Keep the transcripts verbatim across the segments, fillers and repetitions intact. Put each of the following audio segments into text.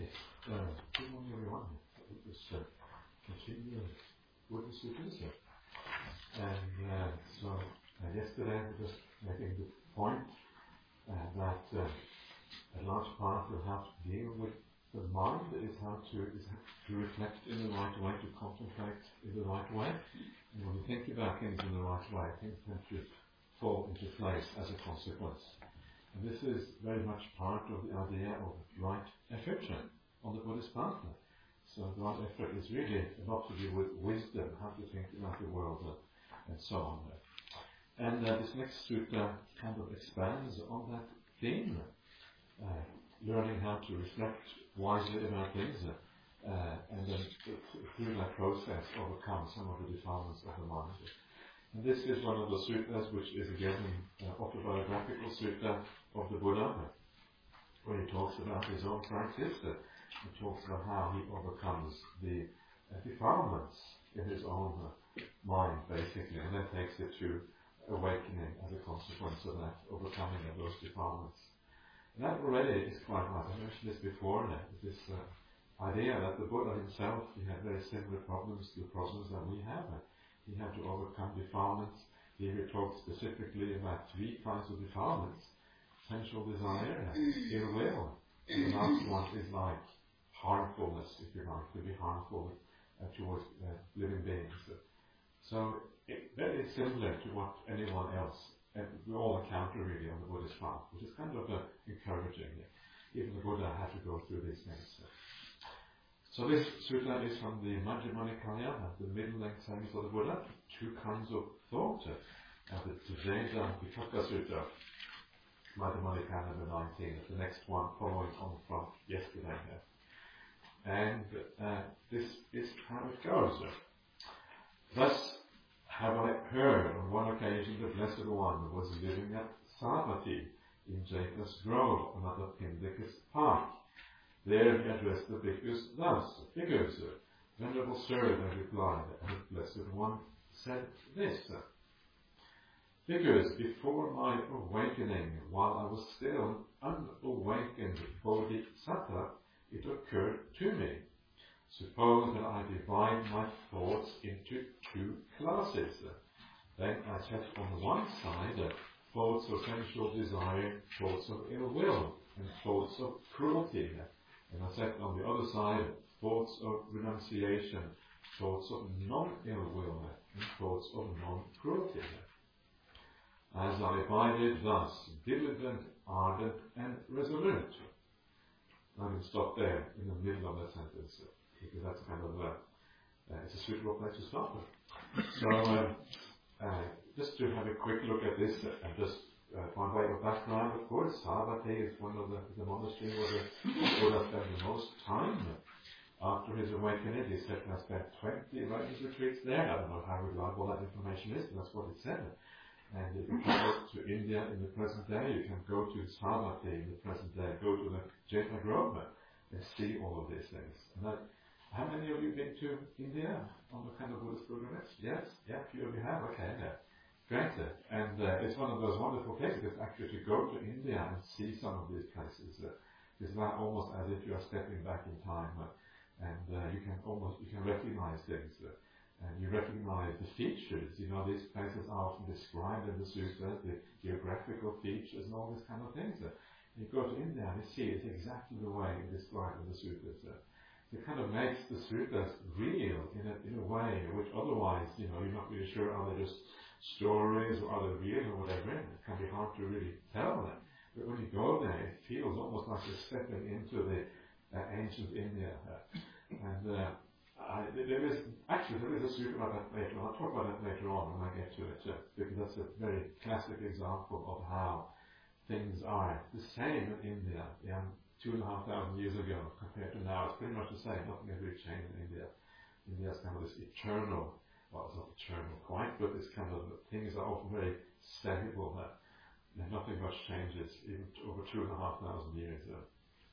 Okay, uh, good morning everyone. Let us uh, continue with the sutras here. And uh, so uh, yesterday we were just making the point uh, that uh, a large part of how to deal with the mind is how to is to reflect in the right way, to contemplate in the right way. And when you think about things in the right way, things tend to fall into place as a consequence. And this is very much part of the idea of right effort on the Buddhist path. So the right effort is really a lot to do with wisdom, how to think about the world, uh, and so on. And uh, this next sutta kind of expands on that theme, uh, learning how to reflect wisely about things, uh, uh, and then through that process overcome some of the defilements of the mind. And this is one of the suttas which is again an uh, autobiographical sutta of the Buddha, where he talks about his own practice. Uh, he talks about how he overcomes the uh, defilements in his own uh, mind, basically, and then takes it to awakening as a consequence of that, overcoming of those defilements. And that already is quite right. I mentioned this before, uh, this uh, idea that the Buddha himself, he had very similar problems to the problems that we have. Uh, He had to overcome defilements. Here he talks specifically about three kinds of defilements: sensual desire, ill will, and the last one is like harmfulness, if you like, to be harmful uh, towards uh, living beings. So it, very similar to what anyone else, uh, we all encounter really on the Buddhist path, which is kind of uh, encouraging. Even the Buddha had to go through these things. So this sutta is from the Majjhima Nikaya, the middle-length sayings of the Buddha, two kinds of thought. Uh, the Veda Vitakka Sutta, Majjhima Nikaya number nineteen, the next one following on from yesterday. And uh, this is how it goes. Thus have I heard on one occasion the Blessed One was living at Savatthi in Jeta's Grove, another Pindika's Park. There he addressed the bhikkhus thus: Bhikkhus, Venerable Sir, they replied, and the Blessed One said this: Bhikkhus, before my awakening, while I was still an unawakened bodhisattva, it occurred to me. Suppose that I divide my thoughts into two classes. Then I set on the one side thoughts of sensual desire, thoughts of ill will, and thoughts of cruelty. And I set on the other side thoughts of renunciation, thoughts of non-ill will, and thoughts of non-cruelty. As I abided thus, diligent, ardent, and resolute. I can stop there in the middle of that sentence, because that's kind of a, uh, it's a suitable place to start with. So, uh, uh, just to have a quick look at this, uh, and just Uh, by way of background, of course, Savatthi is one of the, the monasteries where the Buddha spent the most time. After his awakening, he said he spent twenty writing retreats there. I don't know how reliable that information is, but that's what it said. And if you travel to India in the present day, you can go to Savatthi in the present day, go to the Jeta Grove and see all of these things. And that, how many of you been to India on the kind of Buddhist pilgrimage? Yes? Yeah, a few of you have? Okay, yeah. Great. And uh, it's one of those wonderful places actually to go to India and see some of these places. Uh, it's not almost as if you are stepping back in time, uh, and uh, you can almost you can recognize things, uh, and you recognize the features. You know, these places are often described in the sutras, the geographical features and all these kind of things. Uh, you go to India and you see it's exactly the way described in the sutras. Uh, it kind of makes the sutras real in a in a way which otherwise, you know, you're not really sure are they just stories or are they real or whatever. It can be hard to really tell that. But when you go there, it feels almost like you're stepping into the uh, ancient India. Uh, and uh, I, there is actually there is a sutta about that later on. I'll talk about that later on when I get to it, uh, because that's a very classic example of how things are the same in India. Yeah, two and a half thousand years ago compared to now, it's pretty much the same. Nothing has really changed in India. India is kind of this eternal. Well, it's not eternal quite, but it's kind of, things are often very stable. Uh, nothing much changes, even t- over two and a half thousand years. Uh.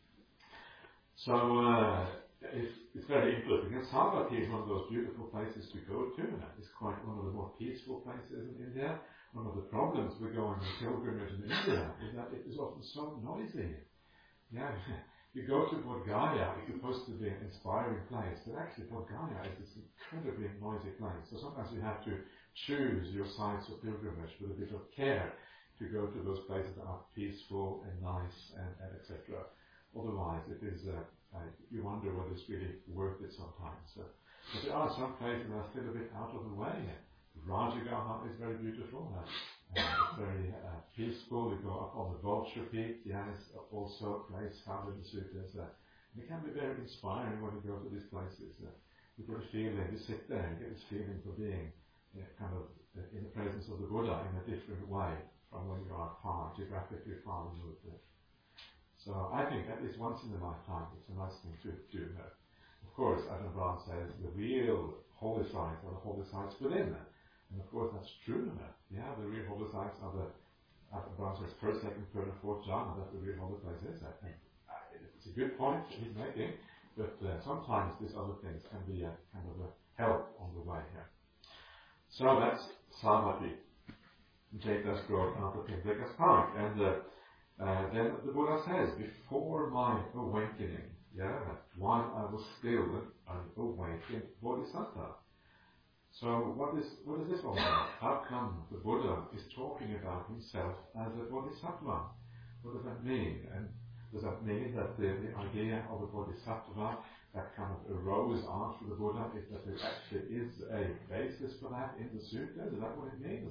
So, uh, it's, it's very interesting. And Savatthi is one of those beautiful places to go to. Uh. It's quite one of the more peaceful places in India. One of the problems with going on pilgrimage in India is that it is often so noisy. Yeah, You go to Bodh Gaya, it's supposed to be an inspiring place, but actually Bodh Gaya is this incredibly noisy place. So sometimes you have to choose your sites of pilgrimage with a bit of care to go to those places that are peaceful and nice and, and et cetera. Otherwise, it is uh, uh, you wonder whether it's really worth it sometimes. Uh, but there are some places that are still a bit out of the way. Rajagaha is very beautiful. Uh, uh, it's very uh, peaceful. You go up on the Vulture Peak. Yeah, it's also a place found in the sutras. Uh, it can be very inspiring when you go to these places. Uh, you get a feeling, you sit there and get this feeling for being uh, kind of uh, in the presence of the Buddha in a different way from when you are far, geographically far removed. Uh, So I think at least once in a lifetime it's a nice thing to do. Uh, of course, Ajahn Brahm says the real holy sites are the holy sites within. Uh, and of course that's true. Uh, yeah, the real holy sites are the, Ajahn Brahm says, first, second, third and fourth jhana, that's the real holy places. Uh, and uh, it's a good point he's making, but uh, sometimes these other things can be a kind of a help on the way here. So that's Samadhi. Jaitas Grove after Pimlikas Park. And uh, Uh, then the Buddha says, before my awakening, yeah, while I was still an awakened bodhisattva. So what is what is this all about? How come the Buddha is talking about himself as a bodhisattva? What does that mean? And does that mean that the, the idea of a bodhisattva that kind of arose after the Buddha is that there actually is a basis for that in the sutta? Is that what it means?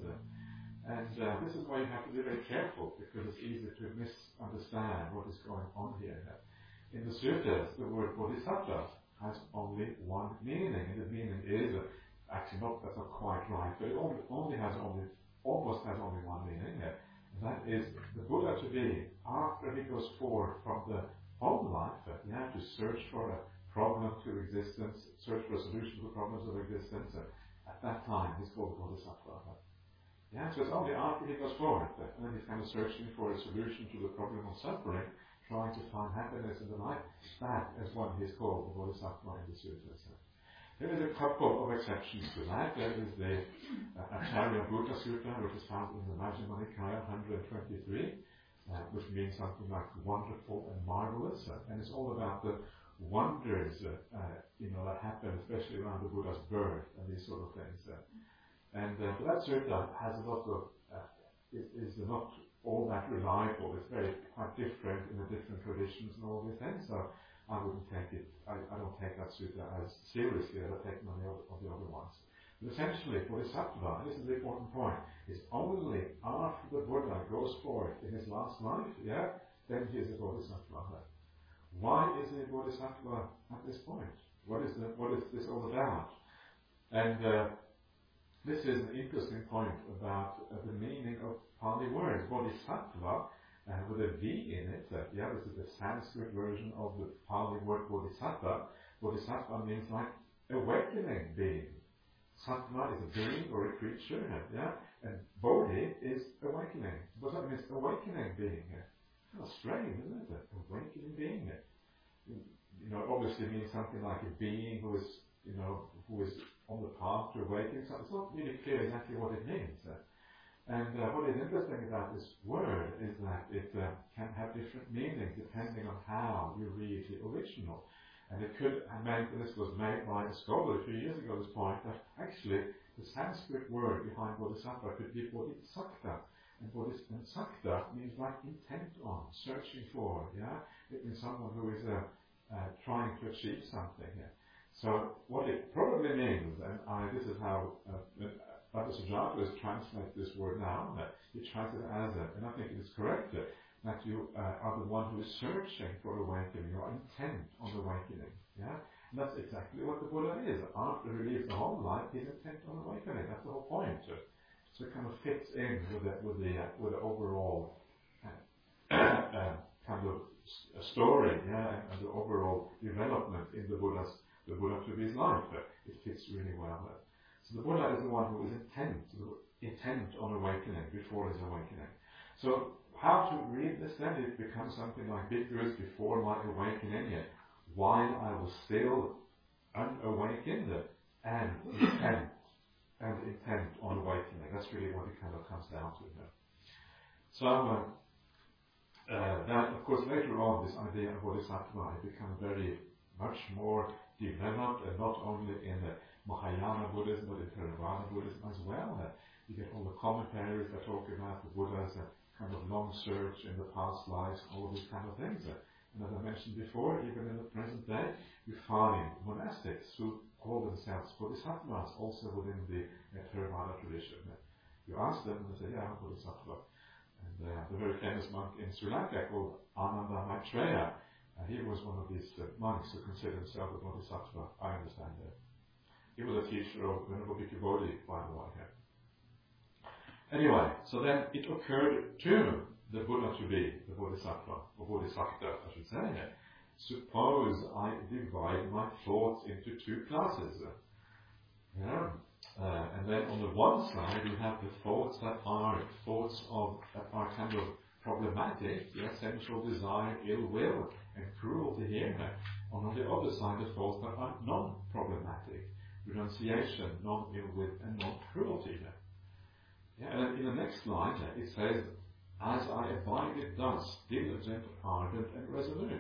And uh, this is why you have to be very careful, because it's easy to misunderstand what is going on here. In the sutras, the word bodhisattva has only one meaning, and the meaning is uh, actually not that's not quite right, but it only, only has only almost has only one meaning, and that is the Buddha to be after he goes forth from the home life. Uh, you have to search for a problem to existence, search for a solution to the problems of existence. Uh, at that time, he's called the bodhisattva. Yeah, so it's only after he goes forward, and then he's kind of searching for a solution to the problem of suffering, trying to find happiness in the life. That is what he's called the Bodhisattva in the Sutras. There is a couple of exceptions to that. There is the uh, Acharya Bhuta Sutta, which is found in the Majjhima Nikaya one twenty-three, uh, which means something like wonderful and marvelous, uh, and it's all about the wonders, uh, uh, you know, that happen, especially around the Buddha's birth and these sort of things. Uh, And uh, that sutta has a lot of, uh, is, is not all that reliable. It's very quite different in the different traditions and all these things. So I wouldn't take it, I, I don't take that sutta as seriously as I take many of, of the other ones. But essentially, bodhisattva, and this is the important point, is only after the Buddha goes forth in his last life, yeah, then he is a bodhisattva. Why is he a bodhisattva at this point? What is the, what is this all about? And uh, This is an interesting point about uh, the meaning of Pali words. Bodhisattva, uh, with a V in it, uh, yeah, this is the Sanskrit version of the Pali word bodhisattva. Bodhisattva means like awakening being. Sattva is a being or a creature, yeah, and bodhi is awakening. What that means, awakening being. Kind of strange, isn't it? Awakening being. You know, obviously means something like a being who is, you know, who is on the path to awakening. So it's not really clear exactly what it means. Uh, and uh, what is interesting about this word is that it uh, can have different meanings depending on how you read the original. And it could have meant, and this was made by a scholar a few years ago, this point, that actually the Sanskrit word behind bodhisattva could be bodhisakta. And bodhisakta means like intent on, searching for, yeah? It means someone who is uh, uh, trying to achieve something here. Yeah? So what it probably means, and I, this is how Bhatta Sujato has translated this word now, that he translates it as, a, and I think it is correct, that you uh, are the one who is searching for awakening, you are intent on awakening. Yeah, and that's exactly what the Buddha is. After he leaves the whole life, he's intent on awakening. That's the whole point. So it kind of fits in with the with the uh, with the overall uh, uh, kind of story, yeah, and, and the overall development in the Buddha's. The Buddha through his life, it fits really well. So the Buddha is the one who is intent, intent on awakening before his awakening. So how to read this then? It becomes something like Bhikkhus before my awakening, yet while I was still unawakened and intent and intent on awakening. That's really what it kind of comes down to here. So uh, Uh, then, of course, later on, this idea of bodhisattva had become very much more developed, and not only in the Mahayana Buddhism, but in Theravada Buddhism as well. Uh, you get all the commentaries that talk about the Buddha's uh, kind of long search in the past lives, all these kind of things. Uh, and as I mentioned before, even in the present day, you find monastics who call themselves bodhisattvas, also within the uh, Theravada tradition. Uh, you ask them, and they say, yeah, I'm bodhisattva. And uh, the very famous monk in Sri Lanka called Ananda Maitreya, uh, he was one of these uh, monks who considered himself a bodhisattva, I understand that. He was a teacher of Venerable Bhikkhu Bodhi, by the way. Anyway, so then it occurred to the Buddha to be the bodhisattva, or bodhisattva, I should say. Suppose I divide my thoughts into two classes. Yeah. Uh, and then on the one side you have the thoughts that are thoughts of that are kind of problematic, the sensual desire, ill will, and cruelty here. And on the other side the thoughts that are non-problematic, renunciation, non-ill will, and non-cruelty. Yeah, and in the next line it says, as I abided thus, diligent, ardent, and resolute.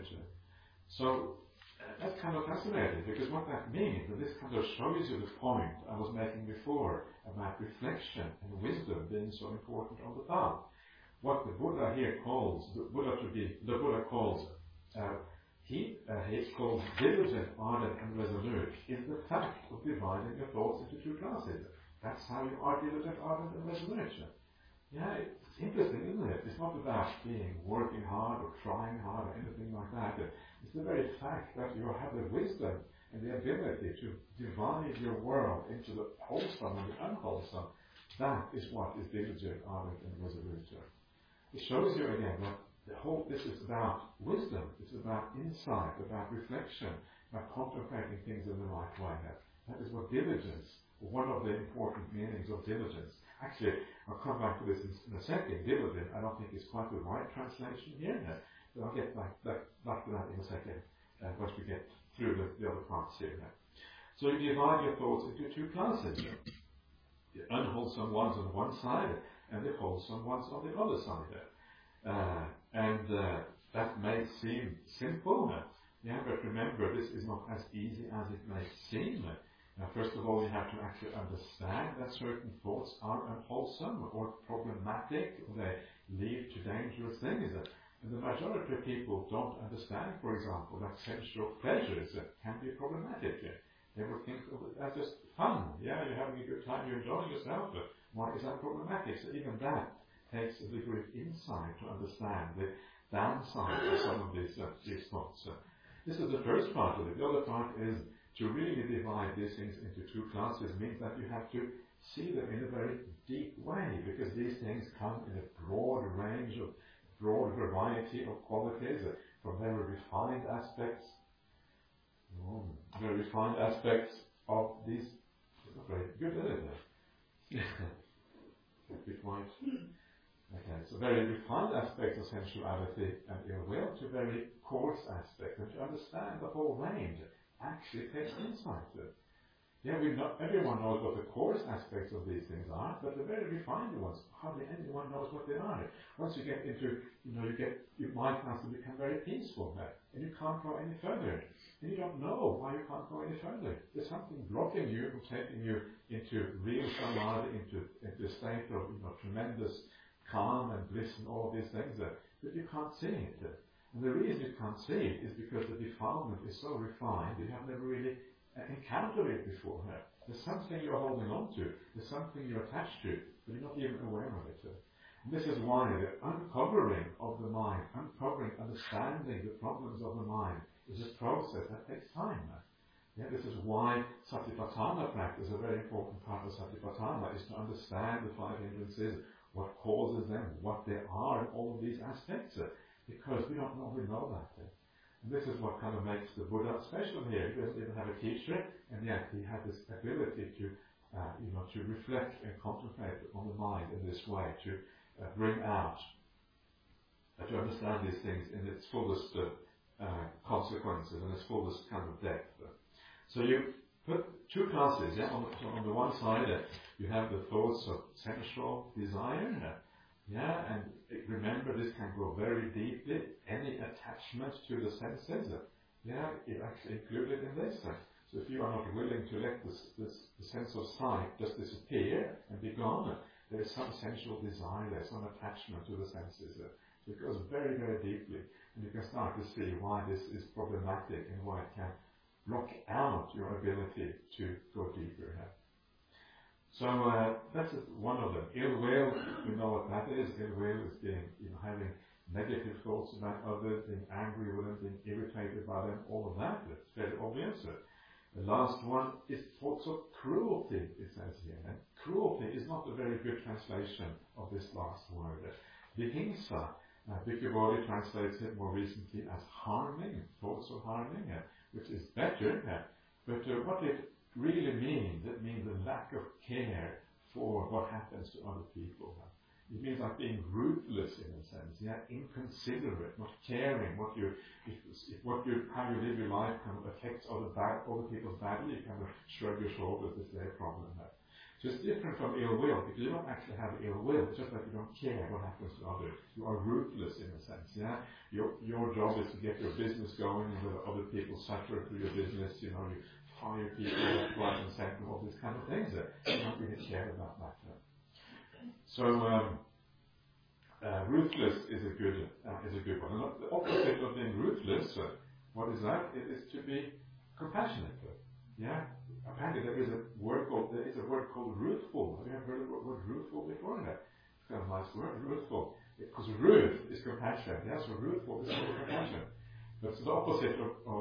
So that's kind of fascinating, because what that means, and this kind of shows you the point I was making before about reflection and wisdom being so important on the path. What the Buddha here calls, the Buddha to be, the Buddha calls, uh, he, uh, he's called diligent, ardent, and resolute, is the fact of dividing your thoughts into two classes. That's how you are diligent, ardent, and resolute. Yeah, it's interesting, isn't it? It's not about being working hard or trying hard or anything like that. It's the very fact that you have the wisdom and the ability to divide your world into the wholesome and the unwholesome. That is what is diligent, ardent, and resolute. It shows you again that the whole, this is about wisdom. It's about insight, about reflection, about contemplating things in the right way. That is what diligence, one of the important meanings of diligence. Actually, I'll come back to this in, in a second. Diligent, I don't think is quite the right translation here, but I'll get back, back, back to that in a second uh, once we get through the, the other parts here. So you divide your thoughts into two classes. The unwholesome ones on one side and the wholesome ones on the other side. Uh, and uh, that may seem simple, yeah, but remember, this is not as easy as it may seem. Now, first of all, you have to actually understand that certain thoughts are unwholesome or problematic, or they lead to dangerous things. And the majority of people don't understand, for example, that sensual pleasures can be problematic. They will think of it as just fun. Yeah, you're having a good time, you're enjoying yourself, but why is that problematic? So even that takes a degree of insight to understand the downside of some of these, uh, these thoughts. Uh, this is the first part of it. The other part is to really divide these things into two classes means that you have to see them in a very deep way, because these things come in a broad range of, broad variety of qualities, uh, from very refined aspects, oh, very refined aspects of these. It's not very good, is it? Be quiet. Okay, so very refined aspects of sensuality and ill will to very coarse aspects, and to understand the whole range actually takes insight. Yeah, we know, everyone knows what the coarse aspects of these things are, but the very refined ones, hardly anyone knows what they are. Once you get into, you know, you get, your mind starts to become very peaceful, right? And you can't go any further. And you don't know why you can't go any further. There's something blocking you from taking you into real samadhi, into, into a state of, you know, tremendous calm and bliss and all of these things, uh, but you can't see it. And the reason you can't see it is because the defilement is so refined, you have never really uh, encountered it before. Uh, there's something you're holding on to, there's something you're attached to, but you're not even aware of it. Uh. And this is why the uncovering of the mind, uncovering, understanding the problems of the mind, is a process that takes time. Uh. Yeah, this is why Satipatthana practice, a very important part of Satipatthana, is to understand the five hindrances, what causes them, what they are, and all of these aspects, uh, because we don't normally know that. Uh. And this is what kind of makes the Buddha special here. He doesn't even have a teacher, and yet he had this ability to, uh, you know, to reflect and contemplate on the mind in this way, to uh, bring out, uh, to understand these things in its fullest uh, uh, consequences and its fullest kind of depth. Uh. So you put two classes, yeah. On the, so on the one side, uh, you have the thoughts of sensual desire, Yeah, and remember this can go very deeply. Any attachment to the senses, yeah, is actually included in this. So if you are not willing to let this, this the sense of sight just disappear and be gone, there is some sensual desire there, some attachment to the senses. So it goes very, very deeply, and you can start to see why this is problematic and why it can block out your ability to go deeper. So uh, that's one of them. Ill will, we know what that is. Ill will is being, you know, having negative thoughts about others, being angry with them, being irritated by them, all of that. It's fairly obvious. The last one is thoughts of cruelty, it says here. And cruelty is not a very good translation of this last word. Vihingsa, uh, Bhikkhu translates it more recently as harming, thoughts of harming, uh, which is better. Uh, but uh, what it really means, it means a lack of care for what happens to other people. Uh, It means like being ruthless in a sense, yeah, inconsiderate, not caring what you, if, if what you, how you live your life kind of affects other bad, other people badly, you kind of shrug your shoulders, it's their problem. Right? So it's different from ill will, because you don't actually have ill will, it's just that you don't care what happens to others. You are ruthless in a sense, yeah. Your your job is to get your business going, and whether other people suffer through your business, you know, you fire people, right and center, all these kind of things. Uh, you don't really care about that. Uh. So um, uh, ruthless is a good uh, is a good one. And the opposite of being ruthless, uh, what is that? It is to be compassionate. Uh, yeah. Apparently there is a word called there is a word called ruthful. Have you ever heard of the word ruthful before? That it's kind of a nice word, ruthful. Because ruth is compassion. Yeah. So ruthful is compassion. But the opposite of, of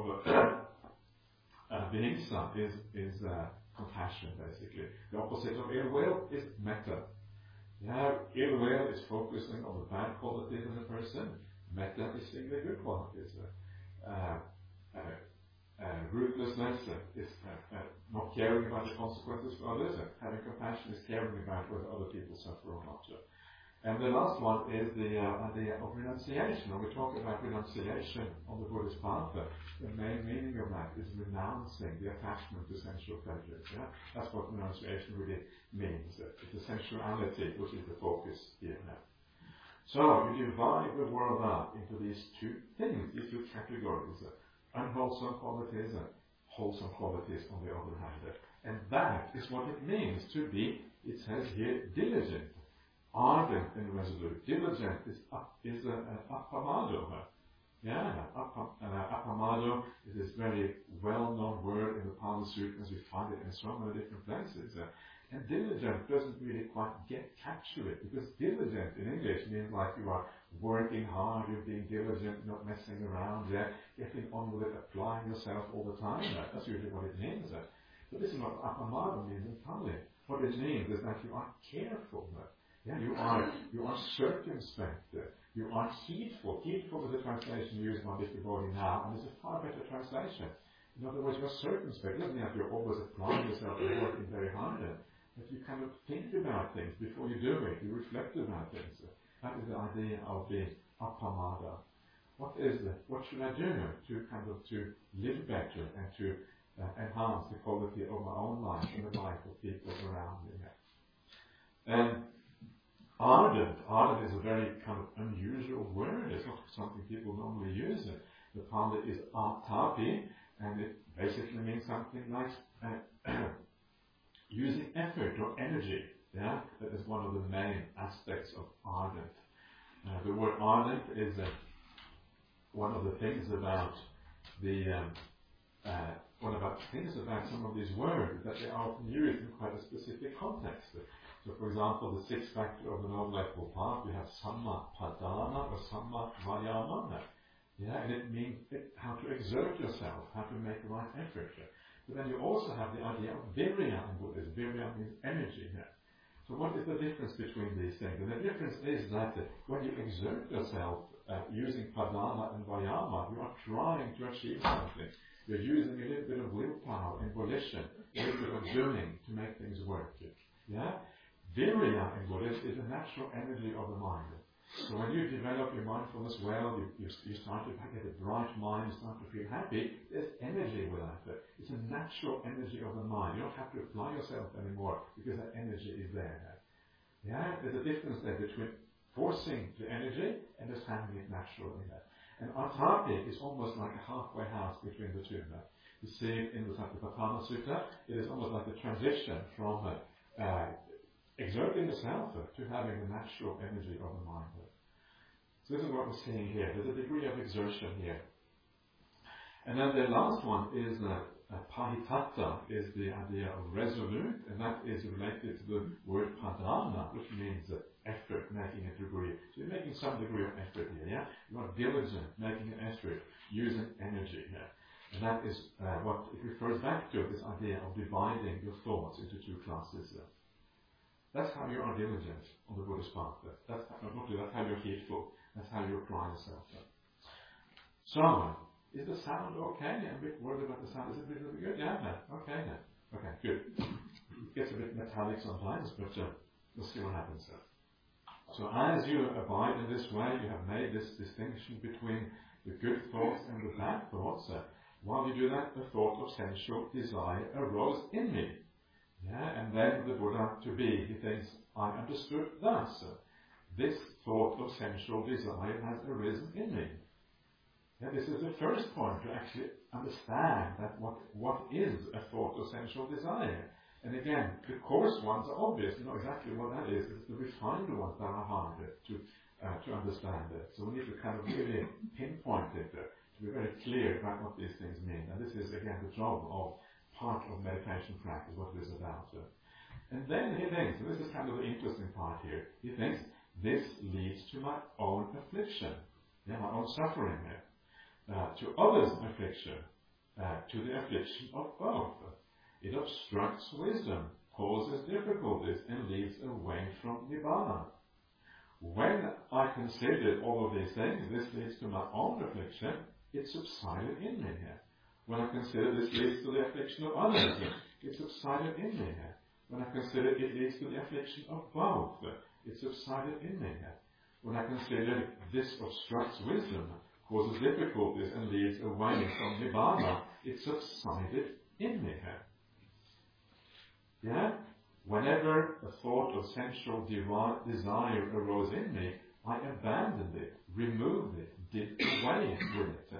uh, vihingsa is is uh, compassion basically. The opposite of ill will is metta. Yeah, ill will is focusing on the bad qualities in the person. Metta is seeing the good qualities. Uh, uh, uh, ruthlessness uh, is uh, uh, not caring about the consequences for others. Uh, having compassion is caring about whether other people suffer or not. Uh. And the last one is the uh, idea of renunciation. When we talk about renunciation on the Buddhist path, uh, the main meaning of that is renouncing the attachment to sensual pleasures. Yeah? That's what renunciation really means. Uh, it's the sensuality which is the focus here now. So you divide the world up into these two things, these two categories, uh, unwholesome qualities and wholesome qualities on the other hand. Uh, and that is what it means to be, it says here, diligent, ardent and resolute. Diligent is up, is a, a appamado. Uh, yeah, appam, uh, appamado is this very well-known word in the Pali Sutras. We find it in so many different places. Uh, And diligent doesn't really quite get capture it, because diligent in English means like you are working hard, you're being diligent, not messing around, yeah, getting on with it, applying yourself all the time. Right? That's usually what it means. Right? But this is what appamada means in Pali. What it means is that you are careful. Right? Yeah, you are you are circumspect. You are heedful. Heedful is the translation used by Bhikkhu Bodhi now, and it's a far better translation. In other words, you're circumspect. It doesn't mean that you're always applying yourself and working very hard. But you kind of think about things before you do it. You reflect about things. That is the idea of being appamada. What is it? What should I do to kind of to live better and to uh, enhance the quality of my own life and the life of people around me? And ardent. Ardent is a very kind of unusual word. It's not something people normally use. The Pali is atapi, and it basically means something like uh, using effort or energy. Yeah, that is one of the main aspects of ardent. Uh, the word ardent is uh, one of the things about the um, uh, one about things about some of these words that they are often used in quite a specific context. So, for example, the sixth factor of the Noble Eightfold Path, we have samma padana or samma vayama. Yeah, and it means it, how to exert yourself, how to make the right effort. But then you also have the idea of virya in Buddhism. Virya means energy here. So what is the difference between these things? And the difference is that uh, when you exert yourself uh, using padana and vayama, you are trying to achieve something. You're using a little bit of willpower and volition, a little bit of doing to make things work. Yeah? Virya in Buddhism is a natural energy of the mind. So when you develop your mindfulness well, you, you, you start to get a bright mind, you start to feel happy, there's energy with that. It's a natural energy of the mind. You don't have to apply yourself anymore because that energy is there. Yeah, there's a difference there between forcing the energy and just handling it naturally. And Atati is almost like a halfway house between the two. You see it in the Satipatthana Sutta, it is almost like a transition from uh, uh, exerting the self to having the natural energy of the mind. So this is what we're seeing here. There's a degree of exertion here. And then the last one is uh, uh, pahitatta, is the idea of resolute, and that is related to the word padana, which means uh, effort, making a degree. So you're making some degree of effort here, yeah? You are diligent, making an effort, using energy here. And that is uh, what it refers back to, this idea of dividing your thoughts into two classes. Uh. That's how you are diligent on the Buddhist path. That's how, not that's how you're heedful. That's how you apply yourself. Uh. So, uh, is the sound okay? I'm a bit worried about the sound. Is it really good? Yeah, no. Okay, no. Okay, good. It gets a bit metallic sometimes, but uh, we'll see what happens. Uh. So as you abide in this way, you have made this distinction between the good thoughts and the bad thoughts. Uh, while you do that, the thought of sensual desire arose in me. Yeah, and then the Buddha to be, he thinks, I understood thus. Uh, this thought of sensual desire has arisen in me. Yeah, this is the first point, to actually understand that what, what is a thought of sensual desire. And again, the coarse ones are obvious, you know exactly what that is. It's the refined ones that are harder to, uh, to understand it. So we need to kind of really pinpoint it, uh, to be very clear about what these things mean. And this is, again, the job of part of meditation practice, what it is about. Uh. And then he thinks, and this is kind of the interesting part here, he thinks, this leads to my own affliction, yeah, my own suffering here. Uh, to others' affliction, uh, to the affliction of both. It obstructs wisdom, causes difficulties, and leads away from Nibbana. When I considered all of these things, this leads to my own affliction, it subsided in me here. When I consider this leads to the affliction of others, it subsided in me here. When I consider it leads to the affliction of both, it subsided in me here. When I consider this obstructs wisdom, causes difficulties, and leads away from Nibbana, it subsided in me here. Yeah? Whenever a thought of sensual de- desire arose in me, I abandoned it, removed it, did away with it.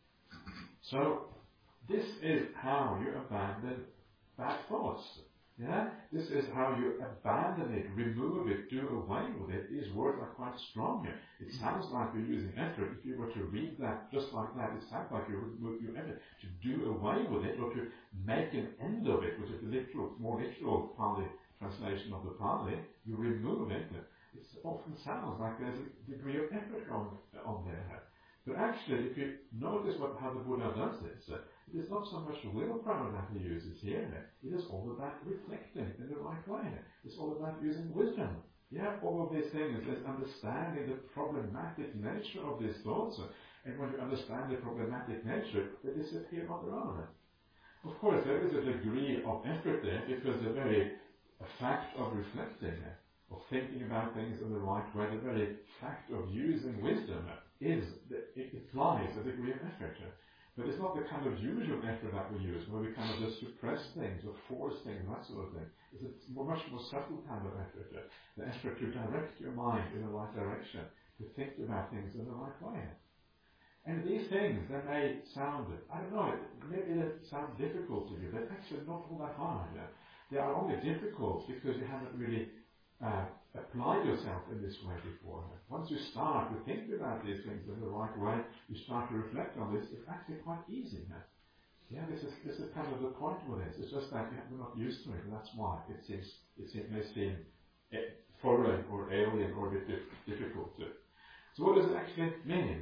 So, this is how you abandon bad thoughts. Yeah? This is how you abandon it, remove it, do away with it. These words are quite strong. It sounds like you're using effort. If you were to read that just like that, it sounds like you remove your effort to do away with it or to make an end of it, which is the literal, more literal Pali translation of the Pali. You remove it. It often sounds like there's a degree of effort on, on there. But actually, if you notice what, how the Buddha does this, uh, it is not so much willpower that he uses here. It is all about reflecting in the right way. It's all about using wisdom. Yeah, all of these things is understanding the problematic nature of these thoughts. And when you understand the problematic nature, they disappear on their own. Of course, there is a degree of effort there because the very fact of reflecting, of thinking about things in the right way, the very fact of using wisdom is, it implies a degree of effort. But it's not the kind of usual effort that we use, where we kind of just suppress things or force things, that sort of thing. It's a much more subtle kind of effort. The effort to direct your mind in the right direction, to think about things in the right way. And these things, they may sound, I don't know, maybe they sound difficult to you, but actually not all that hard. They are only difficult because you haven't really uh, applied yourself in this way before. Once you start to think about these things in the right way, you start to reflect on this, it's actually quite easy. Yeah, this is this is kind of the point with this. It's just that we're not used to it, and that's why it seems it, seems, it may seem foreign or alien or a bit difficult. So what does it actually mean?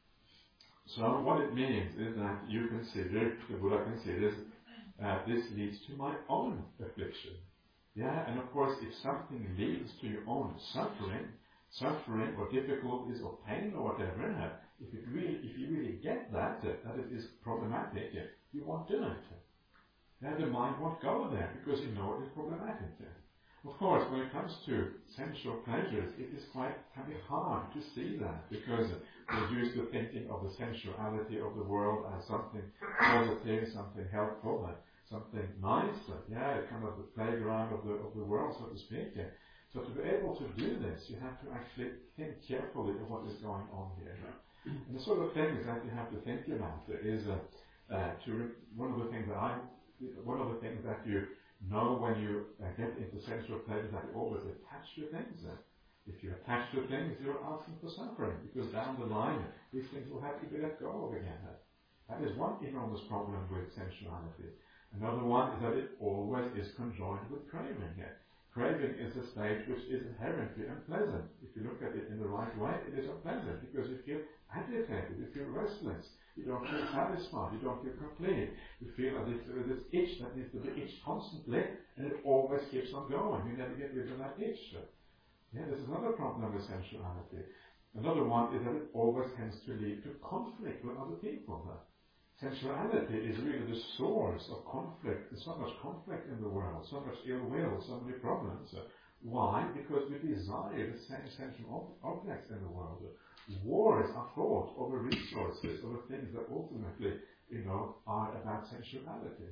So what it means is that you consider, the Buddha considers, uh, this leads to my own affliction. Yeah, and of course, if something leads to your own suffering, suffering or difficulties or pain or whatever, if it really, if you really get that, that it is problematic, you won't do it. Yeah, the mind won't go there because you know it is problematic. Of course, when it comes to sensual pleasures, it is quite can be hard to see that because we're used to thinking of the sensuality of the world as something positive, something helpful, something nice, yeah, kind of the playground of the of the world, so to speak. So to be able to do this, you have to actually think carefully of what is going on here. And the sort of things that you have to think about is uh, uh, to re- one of the things that I, one of the things that you know when you uh, get into sensual pleasure, that you always attach to things. Uh, if you attach to things, you're asking for suffering, because down the line, these things will have to be let go of again. That is one enormous problem with sensuality. Another one is that it always is conjoined with craving. Yeah. Craving is a state which is inherently unpleasant. If you look at it in the right way, it is unpleasant because you feel agitated, you feel restless, you don't feel satisfied, you don't feel complete. You feel as if there is this itch that needs to be itched constantly, and it always keeps on going. You never get rid of that itch. Yeah, this is another problem with sensuality. Another one is that it always tends to lead to conflict with other people. Sensuality is really the source of conflict. There's so much conflict in the world, so much ill will, so many problems. Why? Because we desire the same sensual ob- objects in the world. Wars are fought over resources, over things that ultimately, you know, are about sensuality.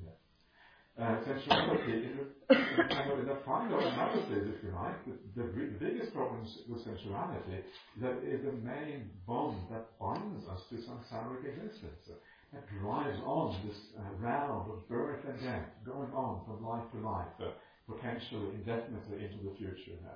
Uh, sensuality, in a, in, a kind of, in a final analysis, if you like, the, the, the biggest problems with sensuality is that it is the main bond that binds us to samsaric existence. That drives on this uh, round of birth and death, going on from life to life, uh, potentially indefinitely into the future. Uh.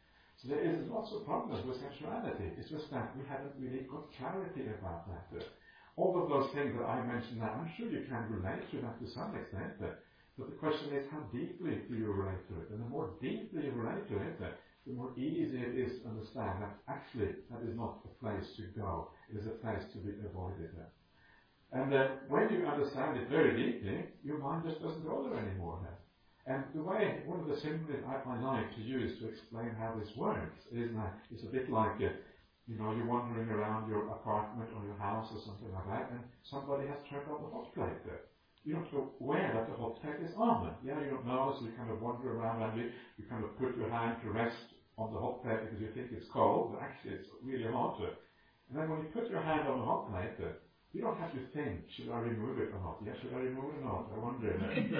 So there is lots of problems with sensuality. It's just that we haven't really got clarity about that. Uh. All of those things that I mentioned now, I'm sure you can relate to that to some extent, uh, but the question is, how deeply do you relate to it? And the more deeply you relate to it, uh, the more easy it is to understand that actually that is not a place to go. It is a place to be avoided. Uh. And uh, when you understand it very deeply, your mind just doesn't go there anymore. Then. And the way, one of the similes I, I like to use to explain how this works is that it's a bit like, uh, you know, you're wandering around your apartment or your house or something like that, and somebody has turned on the hot plate there. You're not aware that the hot plate is on. Yeah, you don't know, so you kind of wander around and you, you kind of put your hand to rest on the hot plate because you think it's cold, but actually it's really hot. And then when you put your hand on the hot plate, you don't have to think, should I remove it or not? Yes, should I remove it or not? I wonder.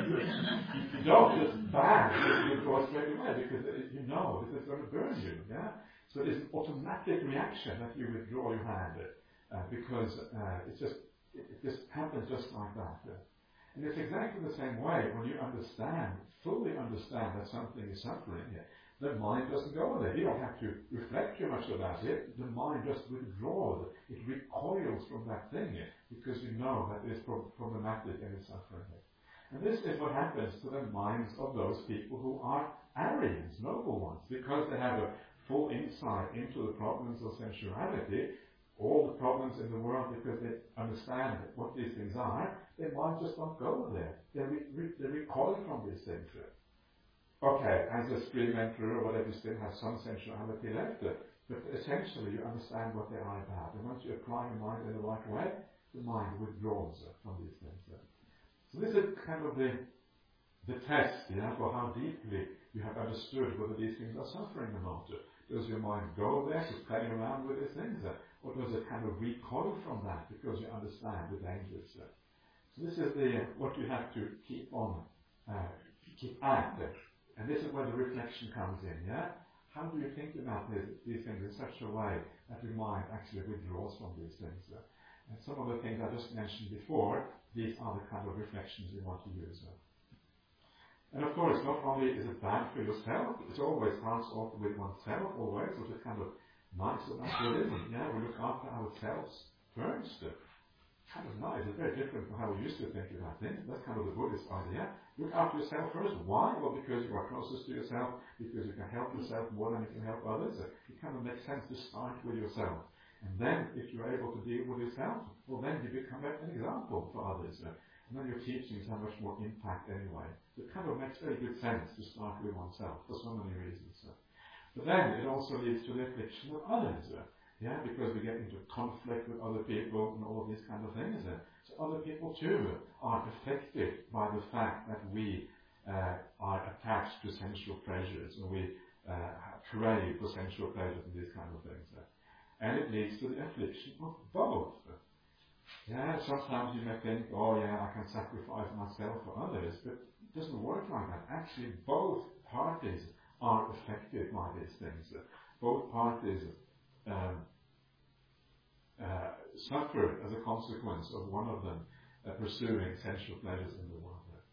You don't, it's bad. You go straight away because it, you know this is going to burn you. Yeah. So it is an automatic reaction that you withdraw your hand uh, because uh, it's just it, it just happens just like that. Uh. And it's exactly the same way when you understand, fully understand that something is suffering. Uh, The mind doesn't go there. You don't have to reflect too much about it. The mind just withdraws. It recoils from that thing because you know that it's problematic and it's suffering. And this is what happens to the minds of those people who are Aryans, noble ones, because they have a full insight into the problems of sensuality, all the problems in the world, because they understand what these things are. Their mind just don't go there. They, re- re- they recoil from these things. Okay, as a stream enter or whatever, you still have some sensuality left, but essentially you understand what they are about. And once you apply your mind in the right way, the mind withdraws from these things. So this is kind of the the test, yeah, for how deeply you have understood whether these things are suffering or not. Does your mind go there to play around with these things, or does it kind of recoil from that because you understand the dangers? So this is the what you have to keep on, uh, keep at. And this is where the reflection comes in, yeah? How do you think about this, these things in such a way that your mind actually withdraws from these things? Uh, and some of the things I just mentioned before, these are the kind of reflections you want to use. Uh. And of course, not only is it bad for yourself, it always starts off with oneself always, which is kind of nice about Buddhism, yeah? We look after ourselves first. Uh, kind of nice. It's very different from how we used to think about things. That's kind of the Buddhist idea. Look after yourself first. Why? Well, because you are closest to yourself, because you can help yourself more than you can help others. It kind of makes sense to start with yourself. And then, if you're able to deal with yourself, well, then you become an example for others. And then your teachings have much more impact anyway. So it kind of makes very good sense to start with oneself for so many reasons. But then, it also leads to the affliction of others. Yeah, because we get into conflict with other people and all of these kind of things. So other people too are affected by the fact that we uh, are attached to sensual pleasures, and we uh, crave for sensual pleasures and these kind of things. And it leads to the affliction of both. Yeah, sometimes you may think, oh yeah, I can sacrifice myself for others, but it doesn't work like that. Actually, both parties are affected by these things. Both parties um, uh, suffer as a consequence of one of them uh, pursuing sensual pleasures in the world.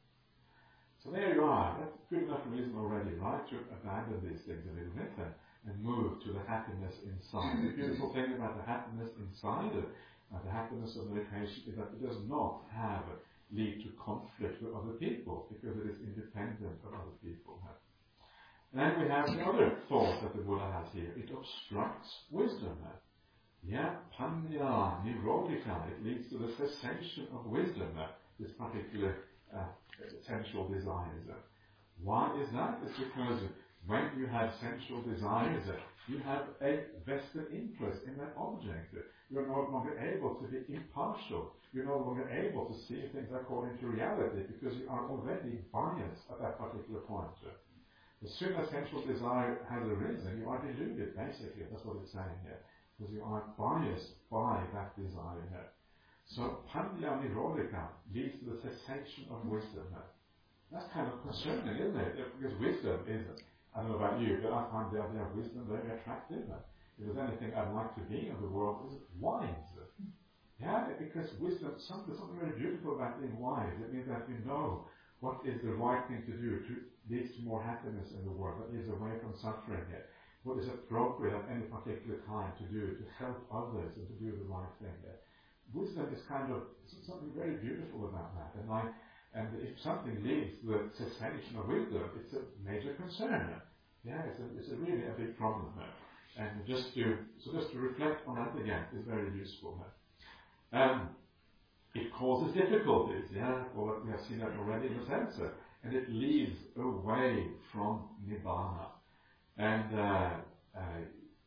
So there you are. That's good enough reason already, right, to abandon these things a little bit and, and move to the happiness inside. The beautiful thing about the happiness inside, uh, the happiness of meditation, is that it does not have lead to conflict with other people because it is independent of other people. And then we have the other thought that the Buddha has here. It obstructs wisdom. Yeah, panya nirodhika. It leads to the cessation of wisdom, this particular uh, sensual desires. Why is that? It's because when you have sensual desires, you have a vested interest in that object. You're no longer able to be impartial. You're no longer able to see things according to reality because you are already biased at that particular point. As soon as sensual desire has arisen, you are deluded, basically. That's what it's saying here. Because you are biased by that desire here. So, panya nirodhika leads to the cessation of wisdom. That's kind of concerning, isn't it? Because wisdom is, I don't know about you, but I find the idea of wisdom very attractive. If there's anything I'd like to be in the world, is wise. Yeah, because wisdom, something, something very beautiful about being wise. It means that you know what is the right thing to do to lead to more happiness in the world, that leads away from suffering here. What is appropriate at any particular time to do to help others and to do the right thing there. Wisdom is kind of something very beautiful about that, and I, and if something leads to the cessation of wisdom, it's a major concern. Yeah, it's a, it's a really a big problem. And just to so just to reflect on that again is very useful. Um, it causes difficulties. Yeah, well, we have seen that already in the sense, and it leads away from nibbana. And uh, uh,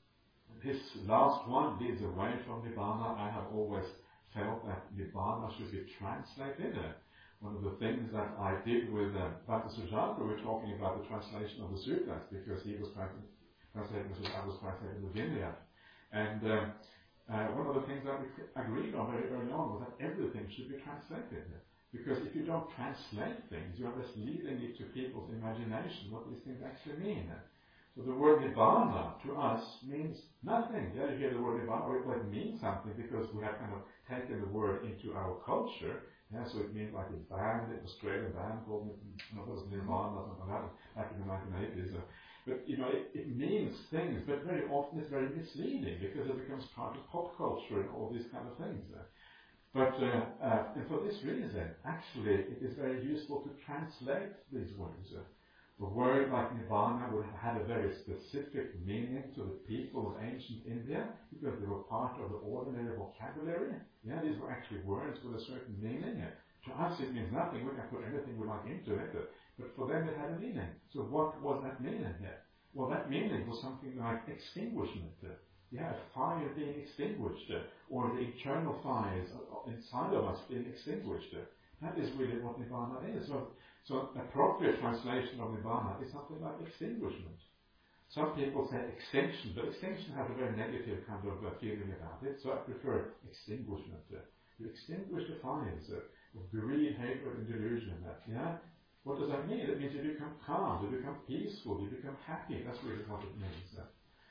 this last one leads away from nibbana. I have always felt that nibbana should be translated. Uh, one of the things that I did with uh, Bhakti Sujata, we were talking about the translation of the sutras, because he was trying to translate the sutras, I was translating the Vinaya. And um, uh, one of the things that we agreed on very early on was that everything should be translated. Because if you don't translate things, you are just leaving it to people's imagination what these things actually mean. So the word nibbana to us means nothing. Yeah, you hear the word nibbana, or it means something because we have kind of taken the word into our culture. Yeah, so it means like a band, an Australian band called Nirvana, something like that, back in the nineteen eighties. Uh, but you know, it, it means things, but very often it's very misleading because it becomes part of pop culture and all these kind of things. Uh, but uh, uh, and for this reason, actually, it is very useful to translate these words. Uh, A word like nibbana would have had a very specific meaning to the people of ancient India because they were part of the ordinary vocabulary. Yeah, these were actually words with a certain meaning. To us it means nothing. We can put anything we like into it. But for them it had a meaning. So what was that meaning here? Well, that meaning was something like extinguishment. Yeah, fire being extinguished. Or the internal fires inside of us being extinguished. That is really what nibbana is. So, So an appropriate translation of nibbana is something like extinguishment. Some people say extinction, but extinction has a very negative kind of uh, feeling about it, so I prefer extinguishment. Uh, you extinguish the fires uh, of greed, hatred, and delusion. Uh, yeah? What does that mean? It means you become calm, you become peaceful, you become happy. That's really what it means. Uh.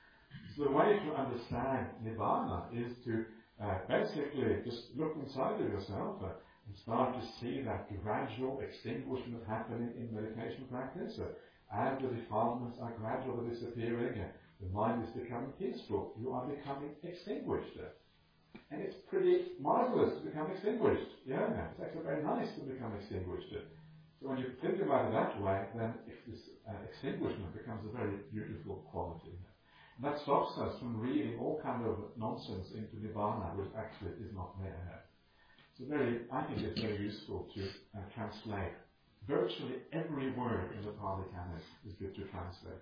So the way to understand nibbana is to uh, basically just look inside of yourself uh, and start to see that gradual extinguishment happening in meditation practice. Uh, as the defilements are gradually disappearing, uh, the mind is becoming peaceful. You are becoming extinguished. Uh, and it's pretty marvelous to become extinguished. Yeah, it's actually very nice to become extinguished. Uh, so when you think about it that way, then if this uh, extinguishment becomes a very beautiful quality. And that stops us from reading all kind of nonsense into Nibbana, which actually is not there. So very, I think it's very useful to uh, translate. Virtually every word in the Pali Canon is good to translate.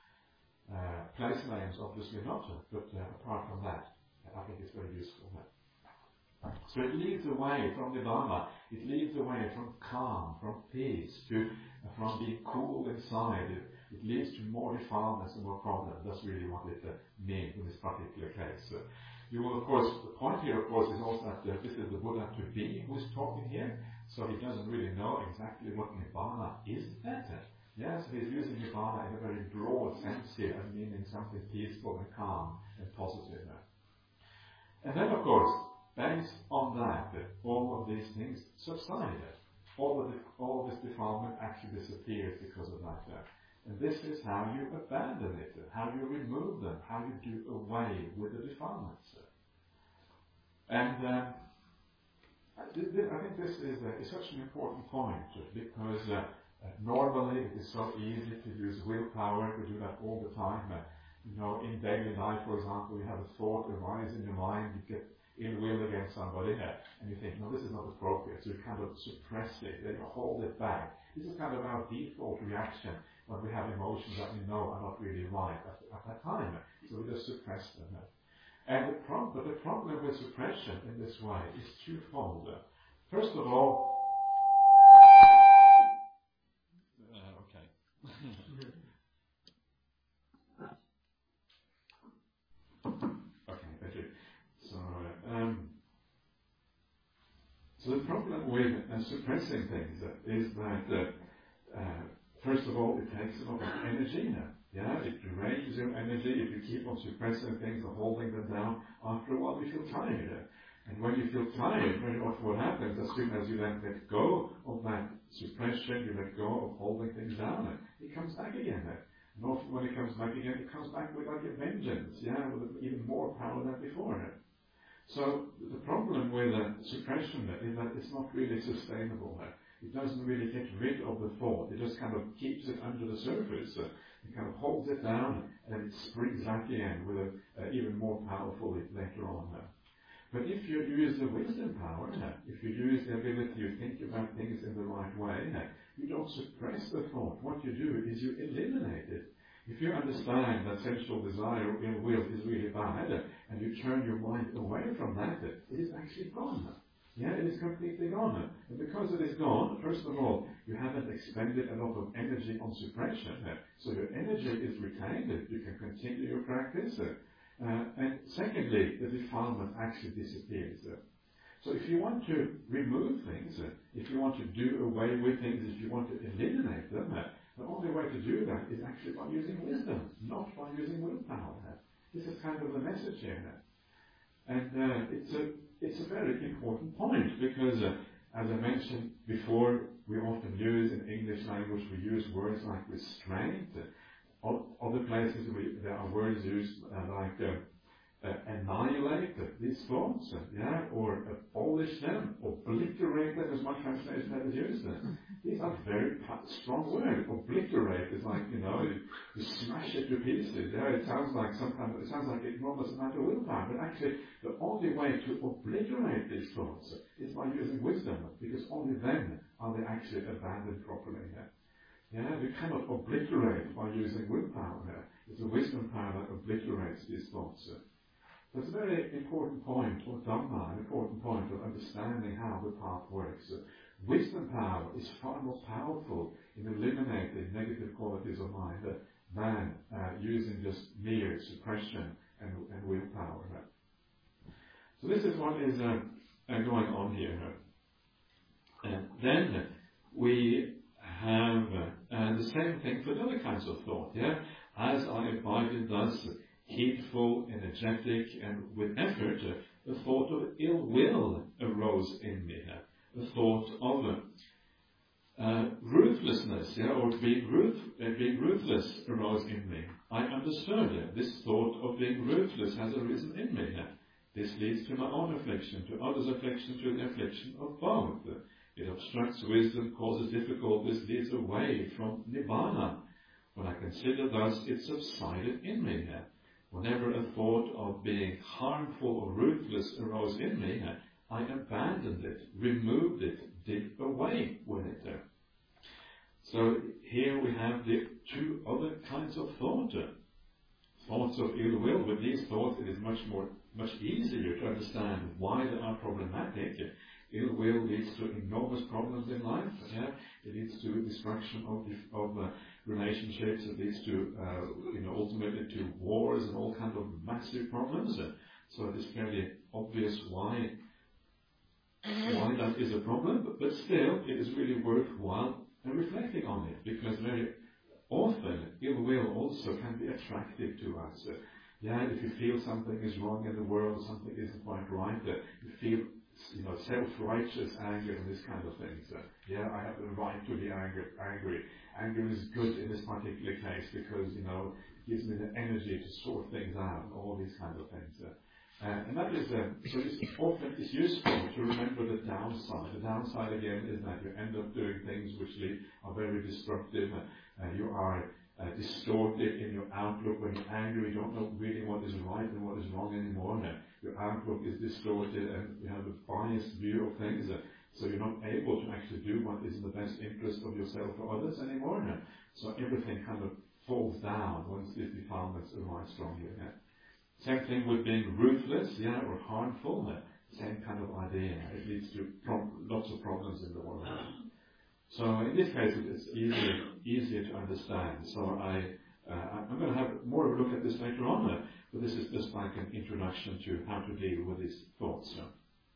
Uh, place names, obviously not, but uh, apart from that, I think it's very useful. So it leads away from Nibbana, it leads away from calm, from peace, to uh, from being cool inside. It, it leads to more defilements and more problems. That's really what it uh, means in this particular case. Uh, You will, of course, the point here, of course, is also that uh, this is the Buddha to be who is talking here, so he doesn't really know exactly what Nibbana is. That Yes, he's using Nibbana in a very broad sense here, as meaning something peaceful and calm and positive. And then, of course, based on that, all of these things subside. All of, the, all of this defilement actually disappears because of that. And this is how you abandon it, how you remove them, how you do away with the defilements. And um, I, th- th- I think this is, uh, is such an important point, because uh, uh, normally it is so easy to use willpower. We do that all the time. Uh, you know, in daily life, for example, you have a thought arise in your mind, you get ill will against somebody, uh, and you think, no, this is not appropriate. So you kind of suppress it, then you hold it back. This is kind of our default reaction when we have emotions that we know are not really right at, at that time. So we just suppress them. And the problem, but the problem with suppression in this way is twofold. First of all, uh, okay. okay, thank you. So, um, so the problem with uh, suppressing things uh, is that, uh, uh, first of all, it takes a lot of energy. Uh, Yeah, it drains your energy. If you keep on suppressing things or holding them down, after a while you feel tired. And when you feel tired, very often what happens, as soon as you then let go of that suppression, you let go of holding things down, it comes back again. And often when it comes back again, it comes back with like a vengeance, yeah, with even more power than before. So the problem with uh, suppression is that it's not really sustainable. It doesn't really get rid of the thought. It just kind of keeps it under the surface. It kind of holds it down, and it springs back again with a, uh, even more powerfully later on. But if you use the wisdom power, if you use the ability to think about things in the right way, you don't suppress the thought. What you do is you eliminate it. If you understand that sensual desire or ill will is really bad, and you turn your mind away from that, it is actually gone. Yeah, it is completely gone. And because it is gone, first of all, you haven't expended a lot of energy on suppression. So your energy is retained. You can continue your practice. Uh, and secondly, the defilement actually disappears. So if you want to remove things, if you want to do away with things, if you want to eliminate them, the only way to do that is actually by using wisdom, not by using willpower. This is kind of the message here. And uh, it's a it's a very important point, because uh, as I mentioned before, we often use in English language, we use words like restraint. Uh, other places we, there are words used uh, like uh, uh, annihilate these thoughts, uh, yeah, or abolish them, obliterate them, as my translation has used them. These are very strong words. Obliterate is like, you know, you, you smash it to pieces. Yeah, it sounds like some kind of, it sounds like an enormous amount of willpower, but actually the only way to obliterate these thoughts is by using wisdom, because only then are they actually abandoned properly. Yeah, yeah, you cannot obliterate by using willpower. Yeah. It's the wisdom power that obliterates these thoughts. That's a very important point, or Dhamma, an important point of understanding how the path works. Wisdom power is far more powerful in eliminating negative qualities of mind than uh, using just mere suppression and, and willpower. So this is what is uh, uh, going on here. And then we have uh, the same thing for the other kinds of thought. Yeah, as I abided thus, heedful, energetic, and with effort, a thought of ill will arose in me. A thought of uh, ruthlessness, yeah, or being, ruth, uh, being ruthless arose in me. I understood uh, this thought of being ruthless has arisen in me. This leads to my own affliction, to others' affliction, to the affliction of both. It obstructs wisdom, causes difficulties, leads away from Nibbana. When I consider thus, it subsided in me. Whenever a thought of being harmful or ruthless arose in me, I abandoned it, removed it, did away with it. So here we have the two other kinds of thought. Thoughts of ill will. With these thoughts, it is much more, much easier to understand why they are problematic. Ill will leads to enormous problems in life. Yeah? It leads to destruction of, of uh, relationships. It leads to, uh, you know, ultimately to wars and all kinds of massive problems. So it is fairly obvious why why that is a problem. But, but still, it is really worthwhile reflecting on it, because very often ill will also can be attractive to us. Uh, yeah, if you feel something is wrong in the world, something isn't quite right, uh, you feel, you know, self-righteous anger and this kind of things. Uh, yeah, I have the right to be angry. Angry. Anger is good in this particular case because, you know, it gives me the energy to sort things out, all these kind of things. Uh, uh, and that is, uh, so it's often it's useful to remember the downside. The downside again is that you end up doing things which are very destructive. Uh, you are Uh, distorted in your outlook. When you're angry, you don't know really what is right and what is wrong anymore. Uh, your outlook is distorted and you have a biased view of things, uh, so you're not able to actually do what is in the best interest of yourself or others anymore. Uh, so everything kind of falls down once these defilements arise strongly. Uh. Same thing with being ruthless, yeah, or harmful. Uh, same kind of idea. It leads to pro- lots of problems in the world. So in this case, it's easier, easier to understand. So I, uh, I'm going to have more of a look at this later on, uh, but this is just like an introduction to how to deal with these thoughts. So.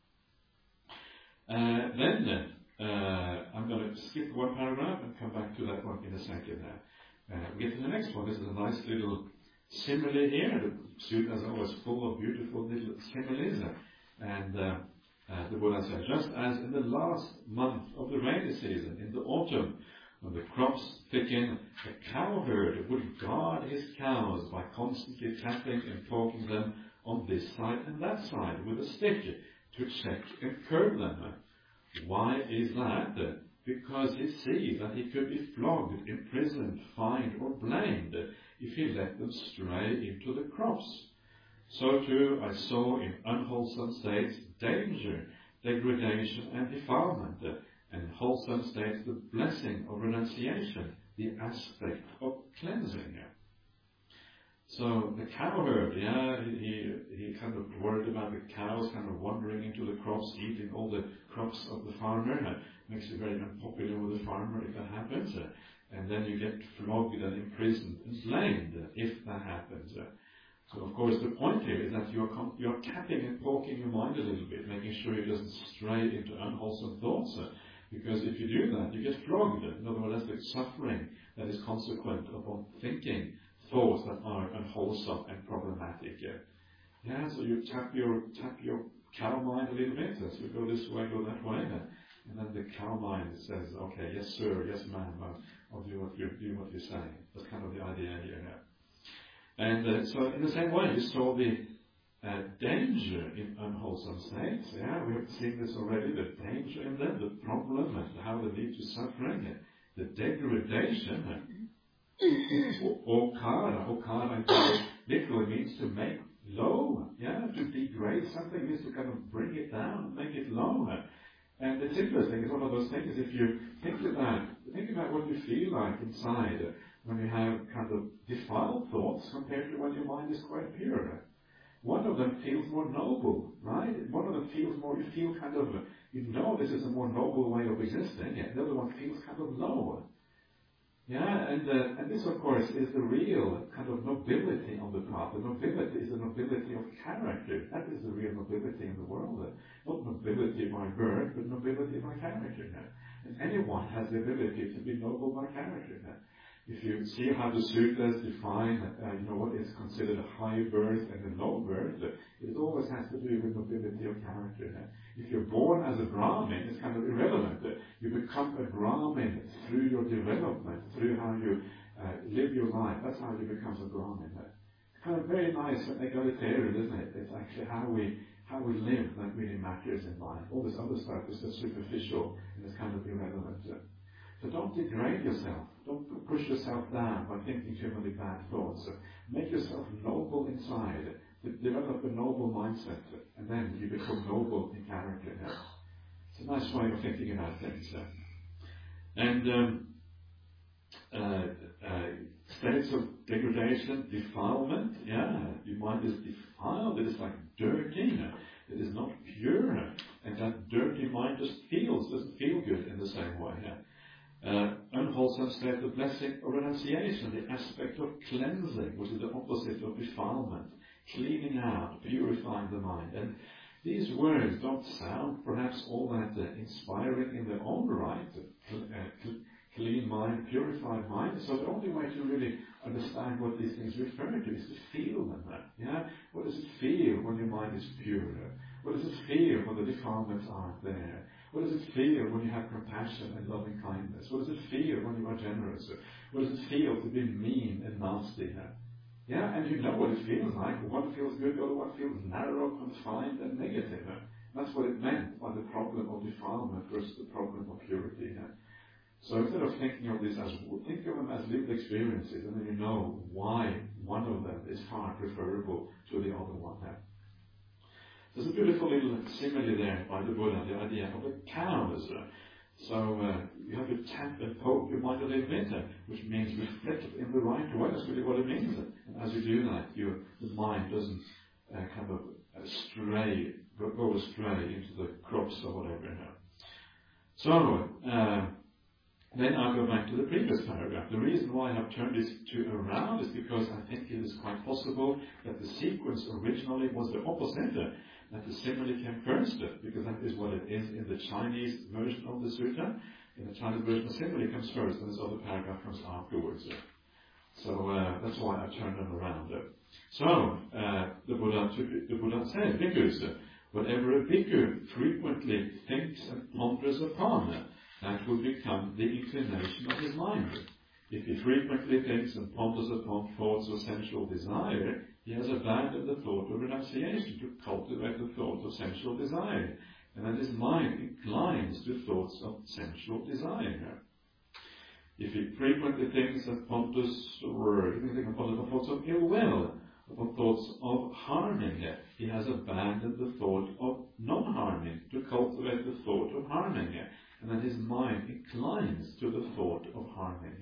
Uh, then uh, I'm going to skip one paragraph and come back to that one in a second. Uh, uh, we get to the next one. This is a nice little simile here. The student is always full of beautiful little similes. Uh, and uh, Uh, the Buddha said, just as in the last month of the rainy season, in the autumn, when the crops thicken, a cowherd would guard his cows by constantly tapping and poking them on this side and that side with a stick to check and curb them. Why is that? Because he sees that he could be flogged, imprisoned, fined, or blamed if he let them stray into the crops. So too I saw in unwholesome states danger, degradation, and defilement, and wholesome states the blessing of renunciation, the aspect of cleansing. So the cowherd, yeah, he he kind of worried about the cows kind of wandering into the crops, eating all the crops of the farmer. It makes it very unpopular with the farmer if that happens. And then you get flogged and imprisoned and blamed if that happens. So, of course, the point here is that you're, com- you're tapping and poking your mind a little bit, making sure it doesn't stray into unwholesome thoughts. Uh, because if you do that, you get flogged. In other words, that's the suffering that is consequent upon thinking thoughts that are unwholesome and problematic. Uh, yeah, so you tap your tap your cow mind a little bit. So you go this way, go that way. Uh, and then the cow mind says, okay, yes, sir, yes, ma'am, I'll, I'll do what you do what you say. That's kind of the idea here. Yeah. And uh, so in the same way, you saw the uh, danger in unwholesome states. Yeah, we have seen this already, the danger in them, the problem, and how they lead to suffering, the degradation. Okara, okara literally means to make low. Yeah, to degrade something means to kind of bring it down, make it low. And it's interesting, it's one of those things, if you think about, think about what you feel like inside, when you have kind of defiled thoughts compared to when your mind is quite pure. One of them feels more noble, right? One of them feels more, you feel kind of, you know this is a more noble way of existing, and the other one feels kind of low. Yeah, and uh, and this of course is the real kind of nobility on the path. The nobility is the nobility of character. That is the real nobility in the world. Not nobility by birth, but nobility by character. And anyone has the ability to be noble by character. If you see how the sutras define, uh, you know, what is considered a high birth and a low birth, it always has to do with nobility of character. If you're born as a Brahmin, it's kind of irrelevant. You become a Brahmin through your development, through how you uh, live your life. That's how you become a Brahmin. It's kind of very nice and egalitarian, isn't it? It's actually how we how we live that really matters in life. All this other stuff is just superficial and it's kind of irrelevant. So don't degrade yourself. Don't push yourself down by thinking too many bad thoughts. Make yourself noble inside. Develop a noble mindset, and then you become noble in character. It's a nice way of thinking about things. And um, uh, uh, states of degradation, defilement. Yeah, your mind is defiled. It is like dirty. It is not pure, and that dirty mind just feels doesn't feel good in the same way. Yeah. Uh, unwholesome state of blessing or renunciation, the aspect of cleansing, which is the opposite of defilement, cleaning out, purifying the mind. And these words don't sound perhaps all that uh, inspiring in their own right. Uh, clean mind, purified mind. So the only way to really understand what these things refer to is to feel them. Yeah? What does it feel when your mind is pure? What does it feel when the defilements aren't there? What does it feel when you have compassion and loving kindness? What does it feel when you are generous? What does it feel to be mean and nasty? Yeah, and you know what it feels like. One feels good, the other one feels narrow, confined, and negative. That's what it meant by the problem of defilement versus the problem of purity. So instead of thinking of this as, think of them as lived experiences, and then you know why one of them is far preferable to the other one. There's a beautiful little simile there by the Buddha, the idea of a cow. So uh, you have to tap and poke your mind a little bit, which means reflect it in the right way. That's really what it means. And as you do that, your the mind doesn't uh, kind of uh, stray, go, go astray into the crops or whatever. So uh, then I'll go back to the previous paragraph. The reason why I have turned this to around is because I think it is quite possible that the sequence originally was the opposite. That the simile came first, because that is what it is in the Chinese version of the sutta. In the Chinese version, the simile comes first, and this other paragraph comes afterwards. So uh, that's why I turned them around. So uh, the Buddha, the Buddha said, bhikkhus, whatever a bhikkhu frequently thinks and ponders upon, that will become the inclination of his mind. If he frequently thinks and ponders upon thoughts of sensual desire, he has abandoned the thought of renunciation to cultivate the thought of sensual desire, and then his mind inclines to thoughts of sensual desire. If he frequently thinks and ponders, or he thinks and ponders upon thoughts of ill will, upon thoughts of harming, he has abandoned the thought of non-harming to cultivate the thought of harming, and then his mind inclines to the thought of harming.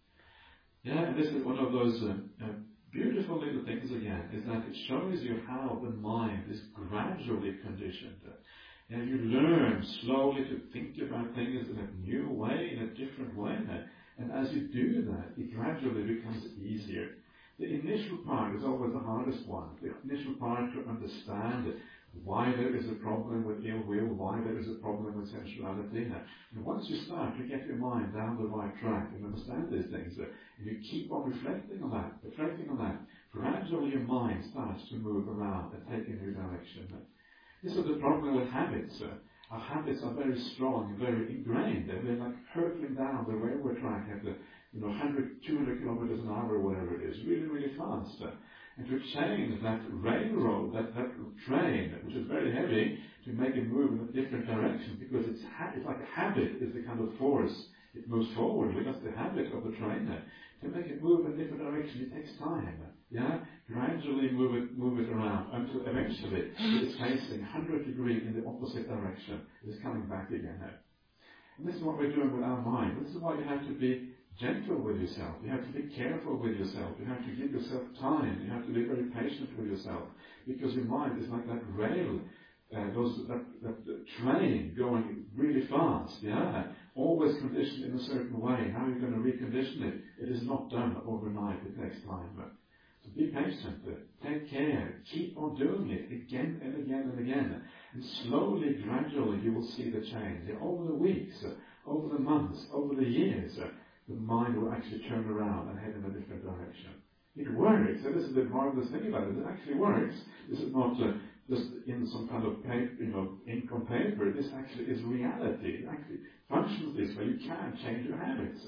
Yeah, and this is one of those uh, uh, beautiful little things again, is that it shows you how the mind is gradually conditioned. And you learn slowly to think about things in a new way, in a different way. And as you do that, it gradually becomes easier. The initial part is always the hardest one. The initial part to understand why there is a problem with ill will, why there is a problem with sensuality. And once you start to get your mind down the right track and understand these things, and you keep on reflecting on that, reflecting on that, gradually your mind starts to move around and take a new direction. This is the problem with habits. Our habits are very strong and very ingrained. They're like hurtling down the railway track at the, you know, one hundred, two hundred kilometers an hour or whatever it is, really, really fast. And to change that railroad, that, that train, which is very heavy, to make it move in a different direction, because it's, ha- it's like a habit is the kind of force it moves forward. That's the habit of the train. To make it move in a different direction, it takes time. Yeah, gradually move it, move it around until eventually it is facing one hundred degrees in the opposite direction. It is coming back again. And this is what we're doing with our mind. This is why you have to be gentle with yourself. You have to be careful with yourself. You have to give yourself time. You have to be very patient with yourself, because your mind is like that rail, uh, those, that, that, that train going really fast. Yeah, always conditioned in a certain way. How are you going to recondition it? It is not done overnight. It takes time. So be patient. Take care. Keep on doing it again and again and again. And slowly, gradually, you will see the change. And over the weeks, over the months, over the years, the mind will actually turn around and head in a different direction. It works. And this is the marvelous thing about it. It actually works. This is not uh, just in some kind of paper, you know, ink on paper. This actually is reality. It actually functions this way. You can change your habits.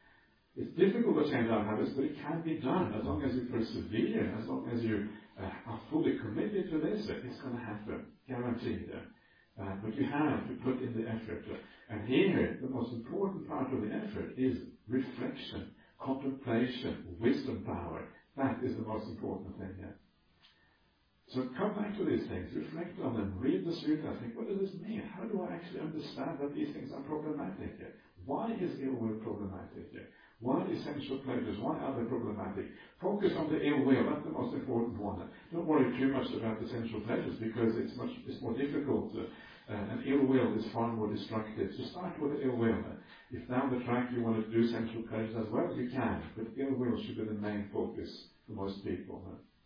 It's difficult to change our habits, but it can be done as long as you persevere, as long as you uh, are fully committed to this. It's going to happen, guaranteed. Uh, but you have to put in the effort. And here, the most important part of the effort is reflection, contemplation, wisdom power. That is the most important thing here. So come back to these things, reflect on them, read the sutta, think, what does this mean? How do I actually understand that these things are problematic here? Why is ill will problematic here? Why is sensual pleasures? Why are they problematic? Focus on the ill will. That's the most important one. Don't worry too much about the sensual pleasures, because it's much it's more difficult. Uh, and ill will is far more destructive. So start with the ill will. If down the track you want to do sensual pleasures as well, you can. But ill will should be the main focus for most people.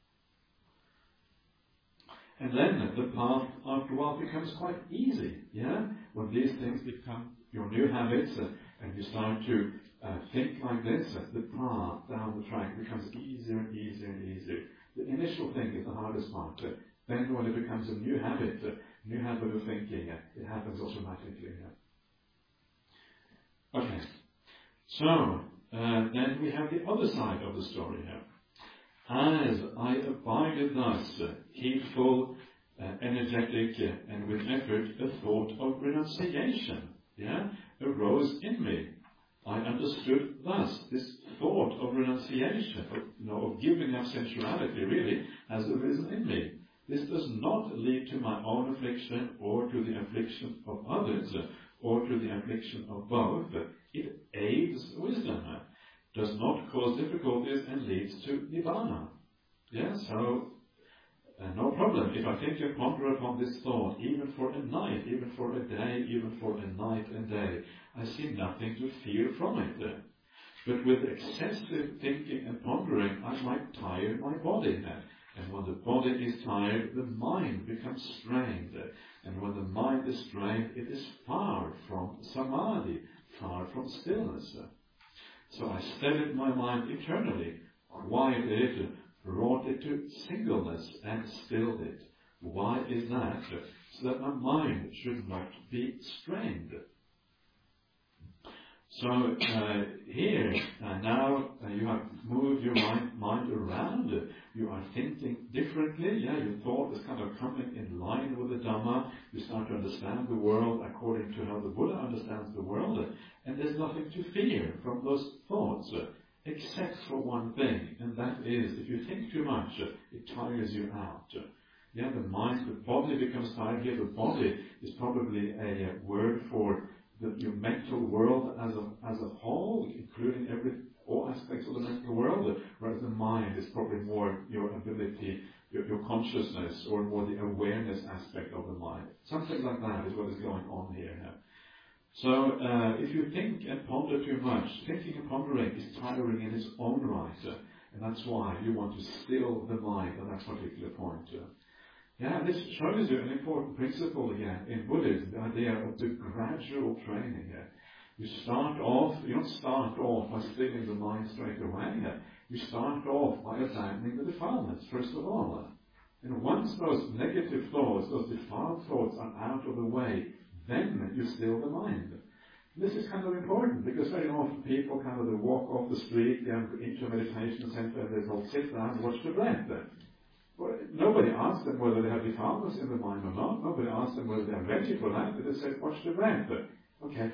And then the path after a while becomes quite easy. Yeah, when these things become your new habits. Uh, And you start to uh, think like this, as the path down the track becomes easier and easier and easier. The initial thing is the hardest part. Uh, then when it becomes a new habit, a uh, new habit of thinking, uh, it happens automatically. Uh. Okay. So, uh, then we have the other side of the story here. As I abided thus, uh, heedful, uh, energetic, uh, and with effort, a thought of renunciation, yeah, arose in me. I understood thus, this thought of renunciation, of, you know, of giving up sensuality, really, has arisen in me. This does not lead to my own affliction, or to the affliction of others, uh, or to the affliction of both. It aids wisdom, does not cause difficulties, and leads to Nibbana. Yeah, so uh, no problem. If I think and ponder upon this thought, even for a night, even for a day, even for a night and day, I see nothing to fear from it. But with excessive thinking and pondering, I might tire my body. And when the body is tired, the mind becomes strained. And when the mind is strained, it is far from samadhi, far from stillness. So I steadied my mind eternally, quieted it, brought it to singleness, and stilled it. Why is that? So that my mind should not be strained. So uh, here, uh, now uh, you have moved your mind, mind around. You are thinking differently. Yeah, your thought is kind of coming in line with the Dhamma. You start to understand the world according to how the Buddha understands the world. And there's nothing to fear from those thoughts, uh, except for one thing, and that is, if you think too much, uh, it tires you out. Uh, yeah, the mind, the body becomes tired. Here, the body is probably a, a word for the, your mental world as a, as a whole, including every, all aspects of the mental world, whereas the mind is probably more your ability, your, your consciousness, or more the awareness aspect of the mind. Something like that is what is going on here. Huh? So, uh, if you think and ponder too much, thinking and pondering is tiring in its own right, uh, and that's why you want to still the mind at that particular point. Uh. Yeah, this shows you an important principle again in Buddhism, the idea of the gradual training. Uh. You start off, you don't start off by stilling the mind straight away. Uh. You start off by abandoning the defilements, first of all. Uh. And once those negative thoughts, those defiled thoughts are out of the way, then you still the mind. This is kind of important, because very often people kind of they walk off the street, they go into a meditation center, and they all sit down and watch the breath. Well, nobody asks them whether they have defilements in the mind or not. Nobody asks them whether they are ready for that. They just say, watch the breath. Okay,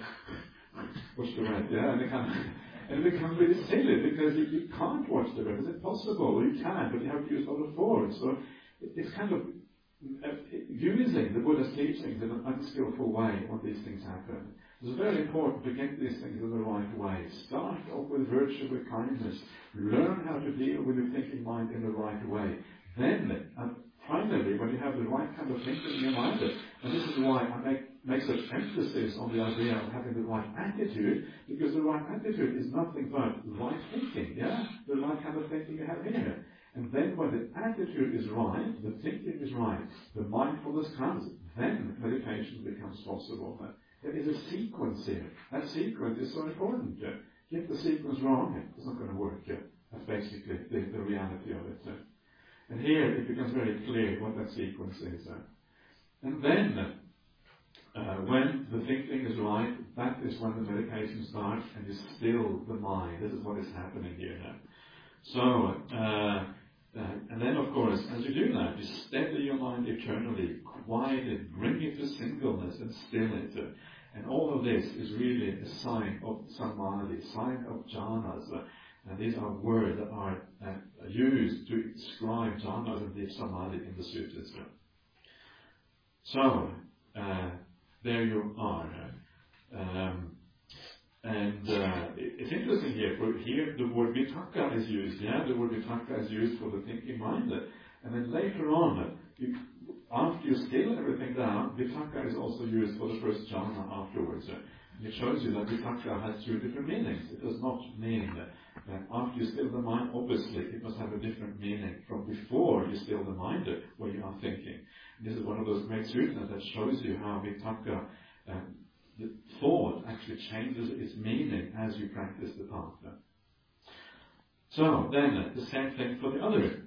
watch the breath, yeah, and they kind of, and it becomes really silly, because you, you can't watch the breath. It's impossible. Well, you can, but you have to use a lot of force. So it, it's kind of Uh, using the Buddha's teachings in an unskillful way when these things happen. It's very important to get these things in the right way. Start off with virtue, with kindness. Learn how to deal with your thinking mind in the right way. Then, and finally, when you have the right kind of thinking in your mind, and this is why I make, make such emphasis on the idea of having the right attitude, because the right attitude is nothing but right thinking, yeah? The right kind of thinking you have here. And then when the attitude is right, the thinking is right, the mindfulness comes, then meditation becomes possible. There is a sequence here. That sequence is so important. Get the sequence wrong, it's not going to work. That's basically the, the reality of it. And here it becomes very clear what that sequence is. And then, uh, when the thinking is right, that is when the meditation starts, and you still the mind. This is what is happening here now. So, uh, uh, and then of course, as you do that, you steady your mind eternally, quiet it, bring it to singleness, and still it. Uh, and all of this is really a sign of samadhi, a sign of jhanas. Uh, and these are words that are uh, used to describe jhanas and deep samadhi in the sutras. So, uh, there you are. Um, And uh, it's interesting here, for here the word vitaka is used, yeah, the word vitaka is used for the thinking mind. And then later on, you, after you scale everything down, vitaka is also used for the first jhana afterwards. And it shows you that vitaka has two different meanings. It does not mean that after you still the mind, obviously, it must have a different meaning from before you still the mind, where you are thinking. And this is one of those great sutras that shows you how vitaka um, the thought actually changes its meaning as you practice the path. So then, uh, the same thing for the other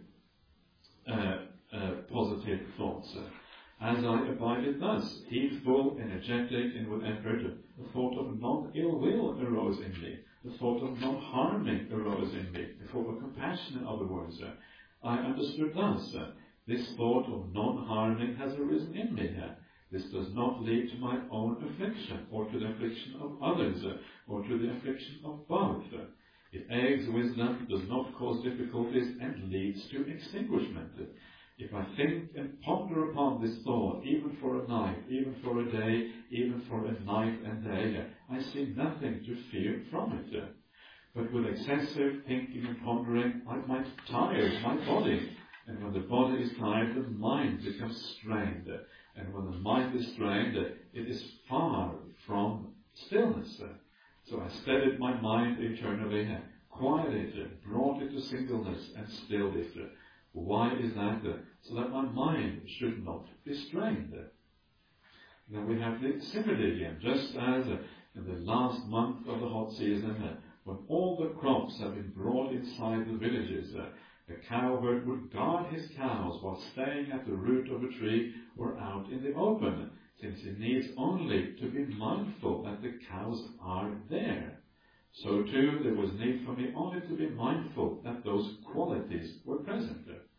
uh, uh, positive thoughts. Uh, as I abided thus, heedful, energetic, and with effort, the thought of non-ill will arose in me. The thought of non-harming arose in me. The thought of compassion, in other words. Uh, I understood thus. Uh, this thought of non-harming has arisen in me. Uh, this does not lead to my own affliction, or to the affliction of others, uh, or to the affliction of both. Uh, it aids wisdom, does not cause difficulties, and leads to extinguishment. Uh, If I think and ponder upon this thought, even for a night, even for a day, even for a night and day, I see nothing to fear from it. But with excessive thinking and pondering, I might tire my body. And when the body is tired, the mind becomes strained. And when the mind is strained, it is far from stillness. So I steadied my mind internally, quieted it, brought it to singleness, and stilled it. Why is that? So that my mind should not be strained. Then we have the simile again, just as in the last month of the hot season, when all the crops have been brought inside the villages, a cowherd would guard his cows while staying at the root of a tree or out in the open, since he needs only to be mindful that the cows are there. So too, there was need for me only to be mindful that those qualities were present.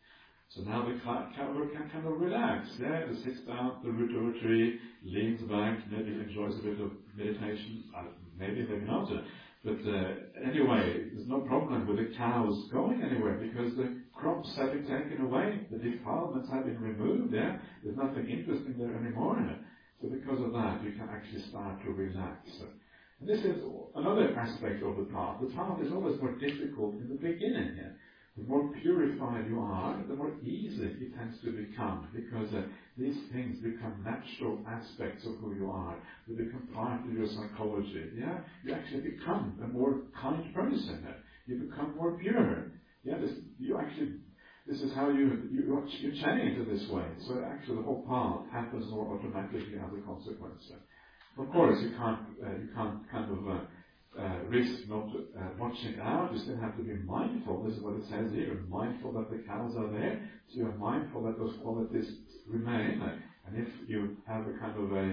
So now the cowherd can kind of relax. Yeah, he sits down at the root of a tree, leans back, maybe enjoys a bit of meditation, uh, maybe, maybe not. But uh, anyway, there's no problem with the cows going anywhere because the crops have been taken away, the defilements have been removed. Yeah, there's nothing interesting there anymore. So because of that, you can actually start to relax. And this is another aspect of the path. The path is always more difficult in the beginning. Yeah? The more purified you are, the more easy it tends to become, because uh, these things become natural aspects of who you are. They become part of your psychology. Yeah, you actually become a more kind person. You become more pure. Yeah, this, you actually, this is how you you you change in this way. So actually, the whole path happens more automatically as a consequence. Of course, you can't uh, you can't kind of uh, Uh, risk not uh, watching out. You still have to be mindful. This is what it says here. Mindful that the cows are there. So you're mindful that those qualities remain. And if you have a kind of a,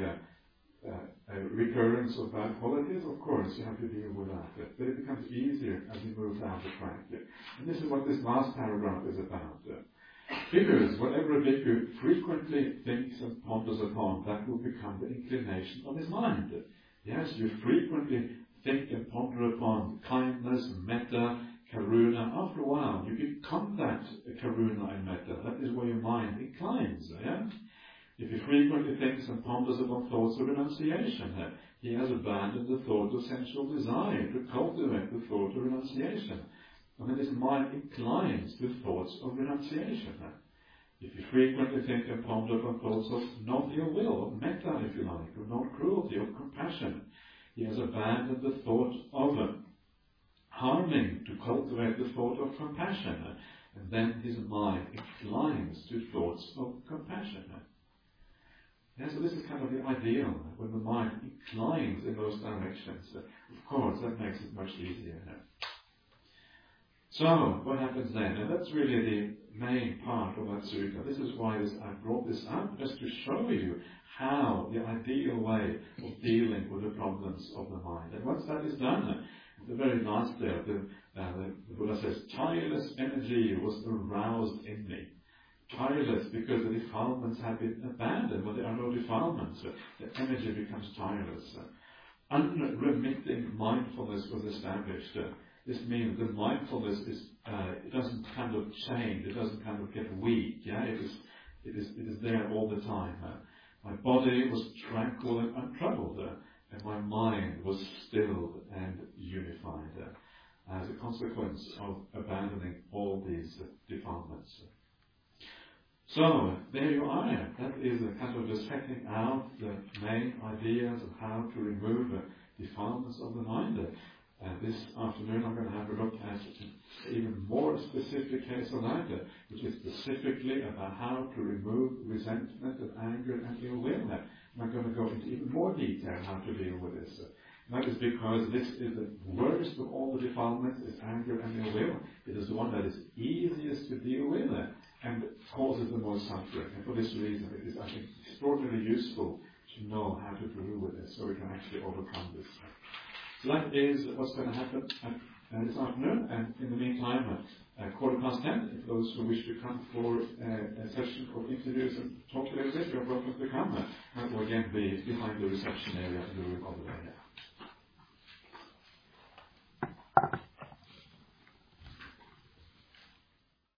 a, a recurrence of bad qualities, of course you have to deal with that. But it becomes easier as you move down the track. And this is what this last paragraph is about. Because whatever a bhikkhu frequently thinks and ponders upon, that will become the inclination of his mind. Yes, you frequently think and ponder upon kindness, metta, karuna. After a while, you become that karuna and metta. That is where your mind inclines. Yeah? If he frequently thinks and ponders upon thoughts of renunciation, he has abandoned the thought of sensual desire to cultivate the thought of renunciation. And then his mind inclines to thoughts of renunciation. If you frequently think and ponder upon thoughts of non-ill will, of metta, if you like, of non-cruelty, of compassion, he has abandoned the thought of harming to cultivate the thought of compassion. And then his mind inclines to thoughts of compassion. Yeah, so this is kind of the ideal, when the mind inclines in those directions. Of course, that makes it much easier. So, what happens then? And that's really the main part of that sutta. This is why this, I brought this up, just to show you how the ideal way of dealing with the problems of the mind. And once that is done, the very last there, the, uh, the, the Buddha says, tireless energy was aroused in me. Tireless because the defilements have been abandoned. When there are no defilements, the energy becomes tireless. Unremitting mindfulness was established. This means the mindfulness is, uh, it doesn't kind of change, it doesn't kind of get weak. Yeah, it is, it is, it is there all the time. My body was tranquil and untroubled, uh, and my mind was stilled and unified uh, as a consequence of abandoning all these uh, defilements. So, there you are. That is a kind of just setting out the main ideas of how to remove uh, defilements of the mind. Uh, this afternoon I'm going to have a look at an even more specific case of that, which is specifically about how to remove resentment and anger and ill will. And I'm going to go into even more detail how to deal with this. And that is because this is the worst of all the defilements, is anger and ill will. It is the one that is easiest to deal with and causes the most suffering. And for this reason, it is, I think, extraordinarily useful to know how to deal with this so we can actually overcome this. So that is what's going to happen at, uh, this afternoon. And in the meantime, uh, quarter past ten, if those who wish to come for uh, a session of interviews and talk a little bit, you're welcome to come. Uh, that will again be behind the reception area in the room over there.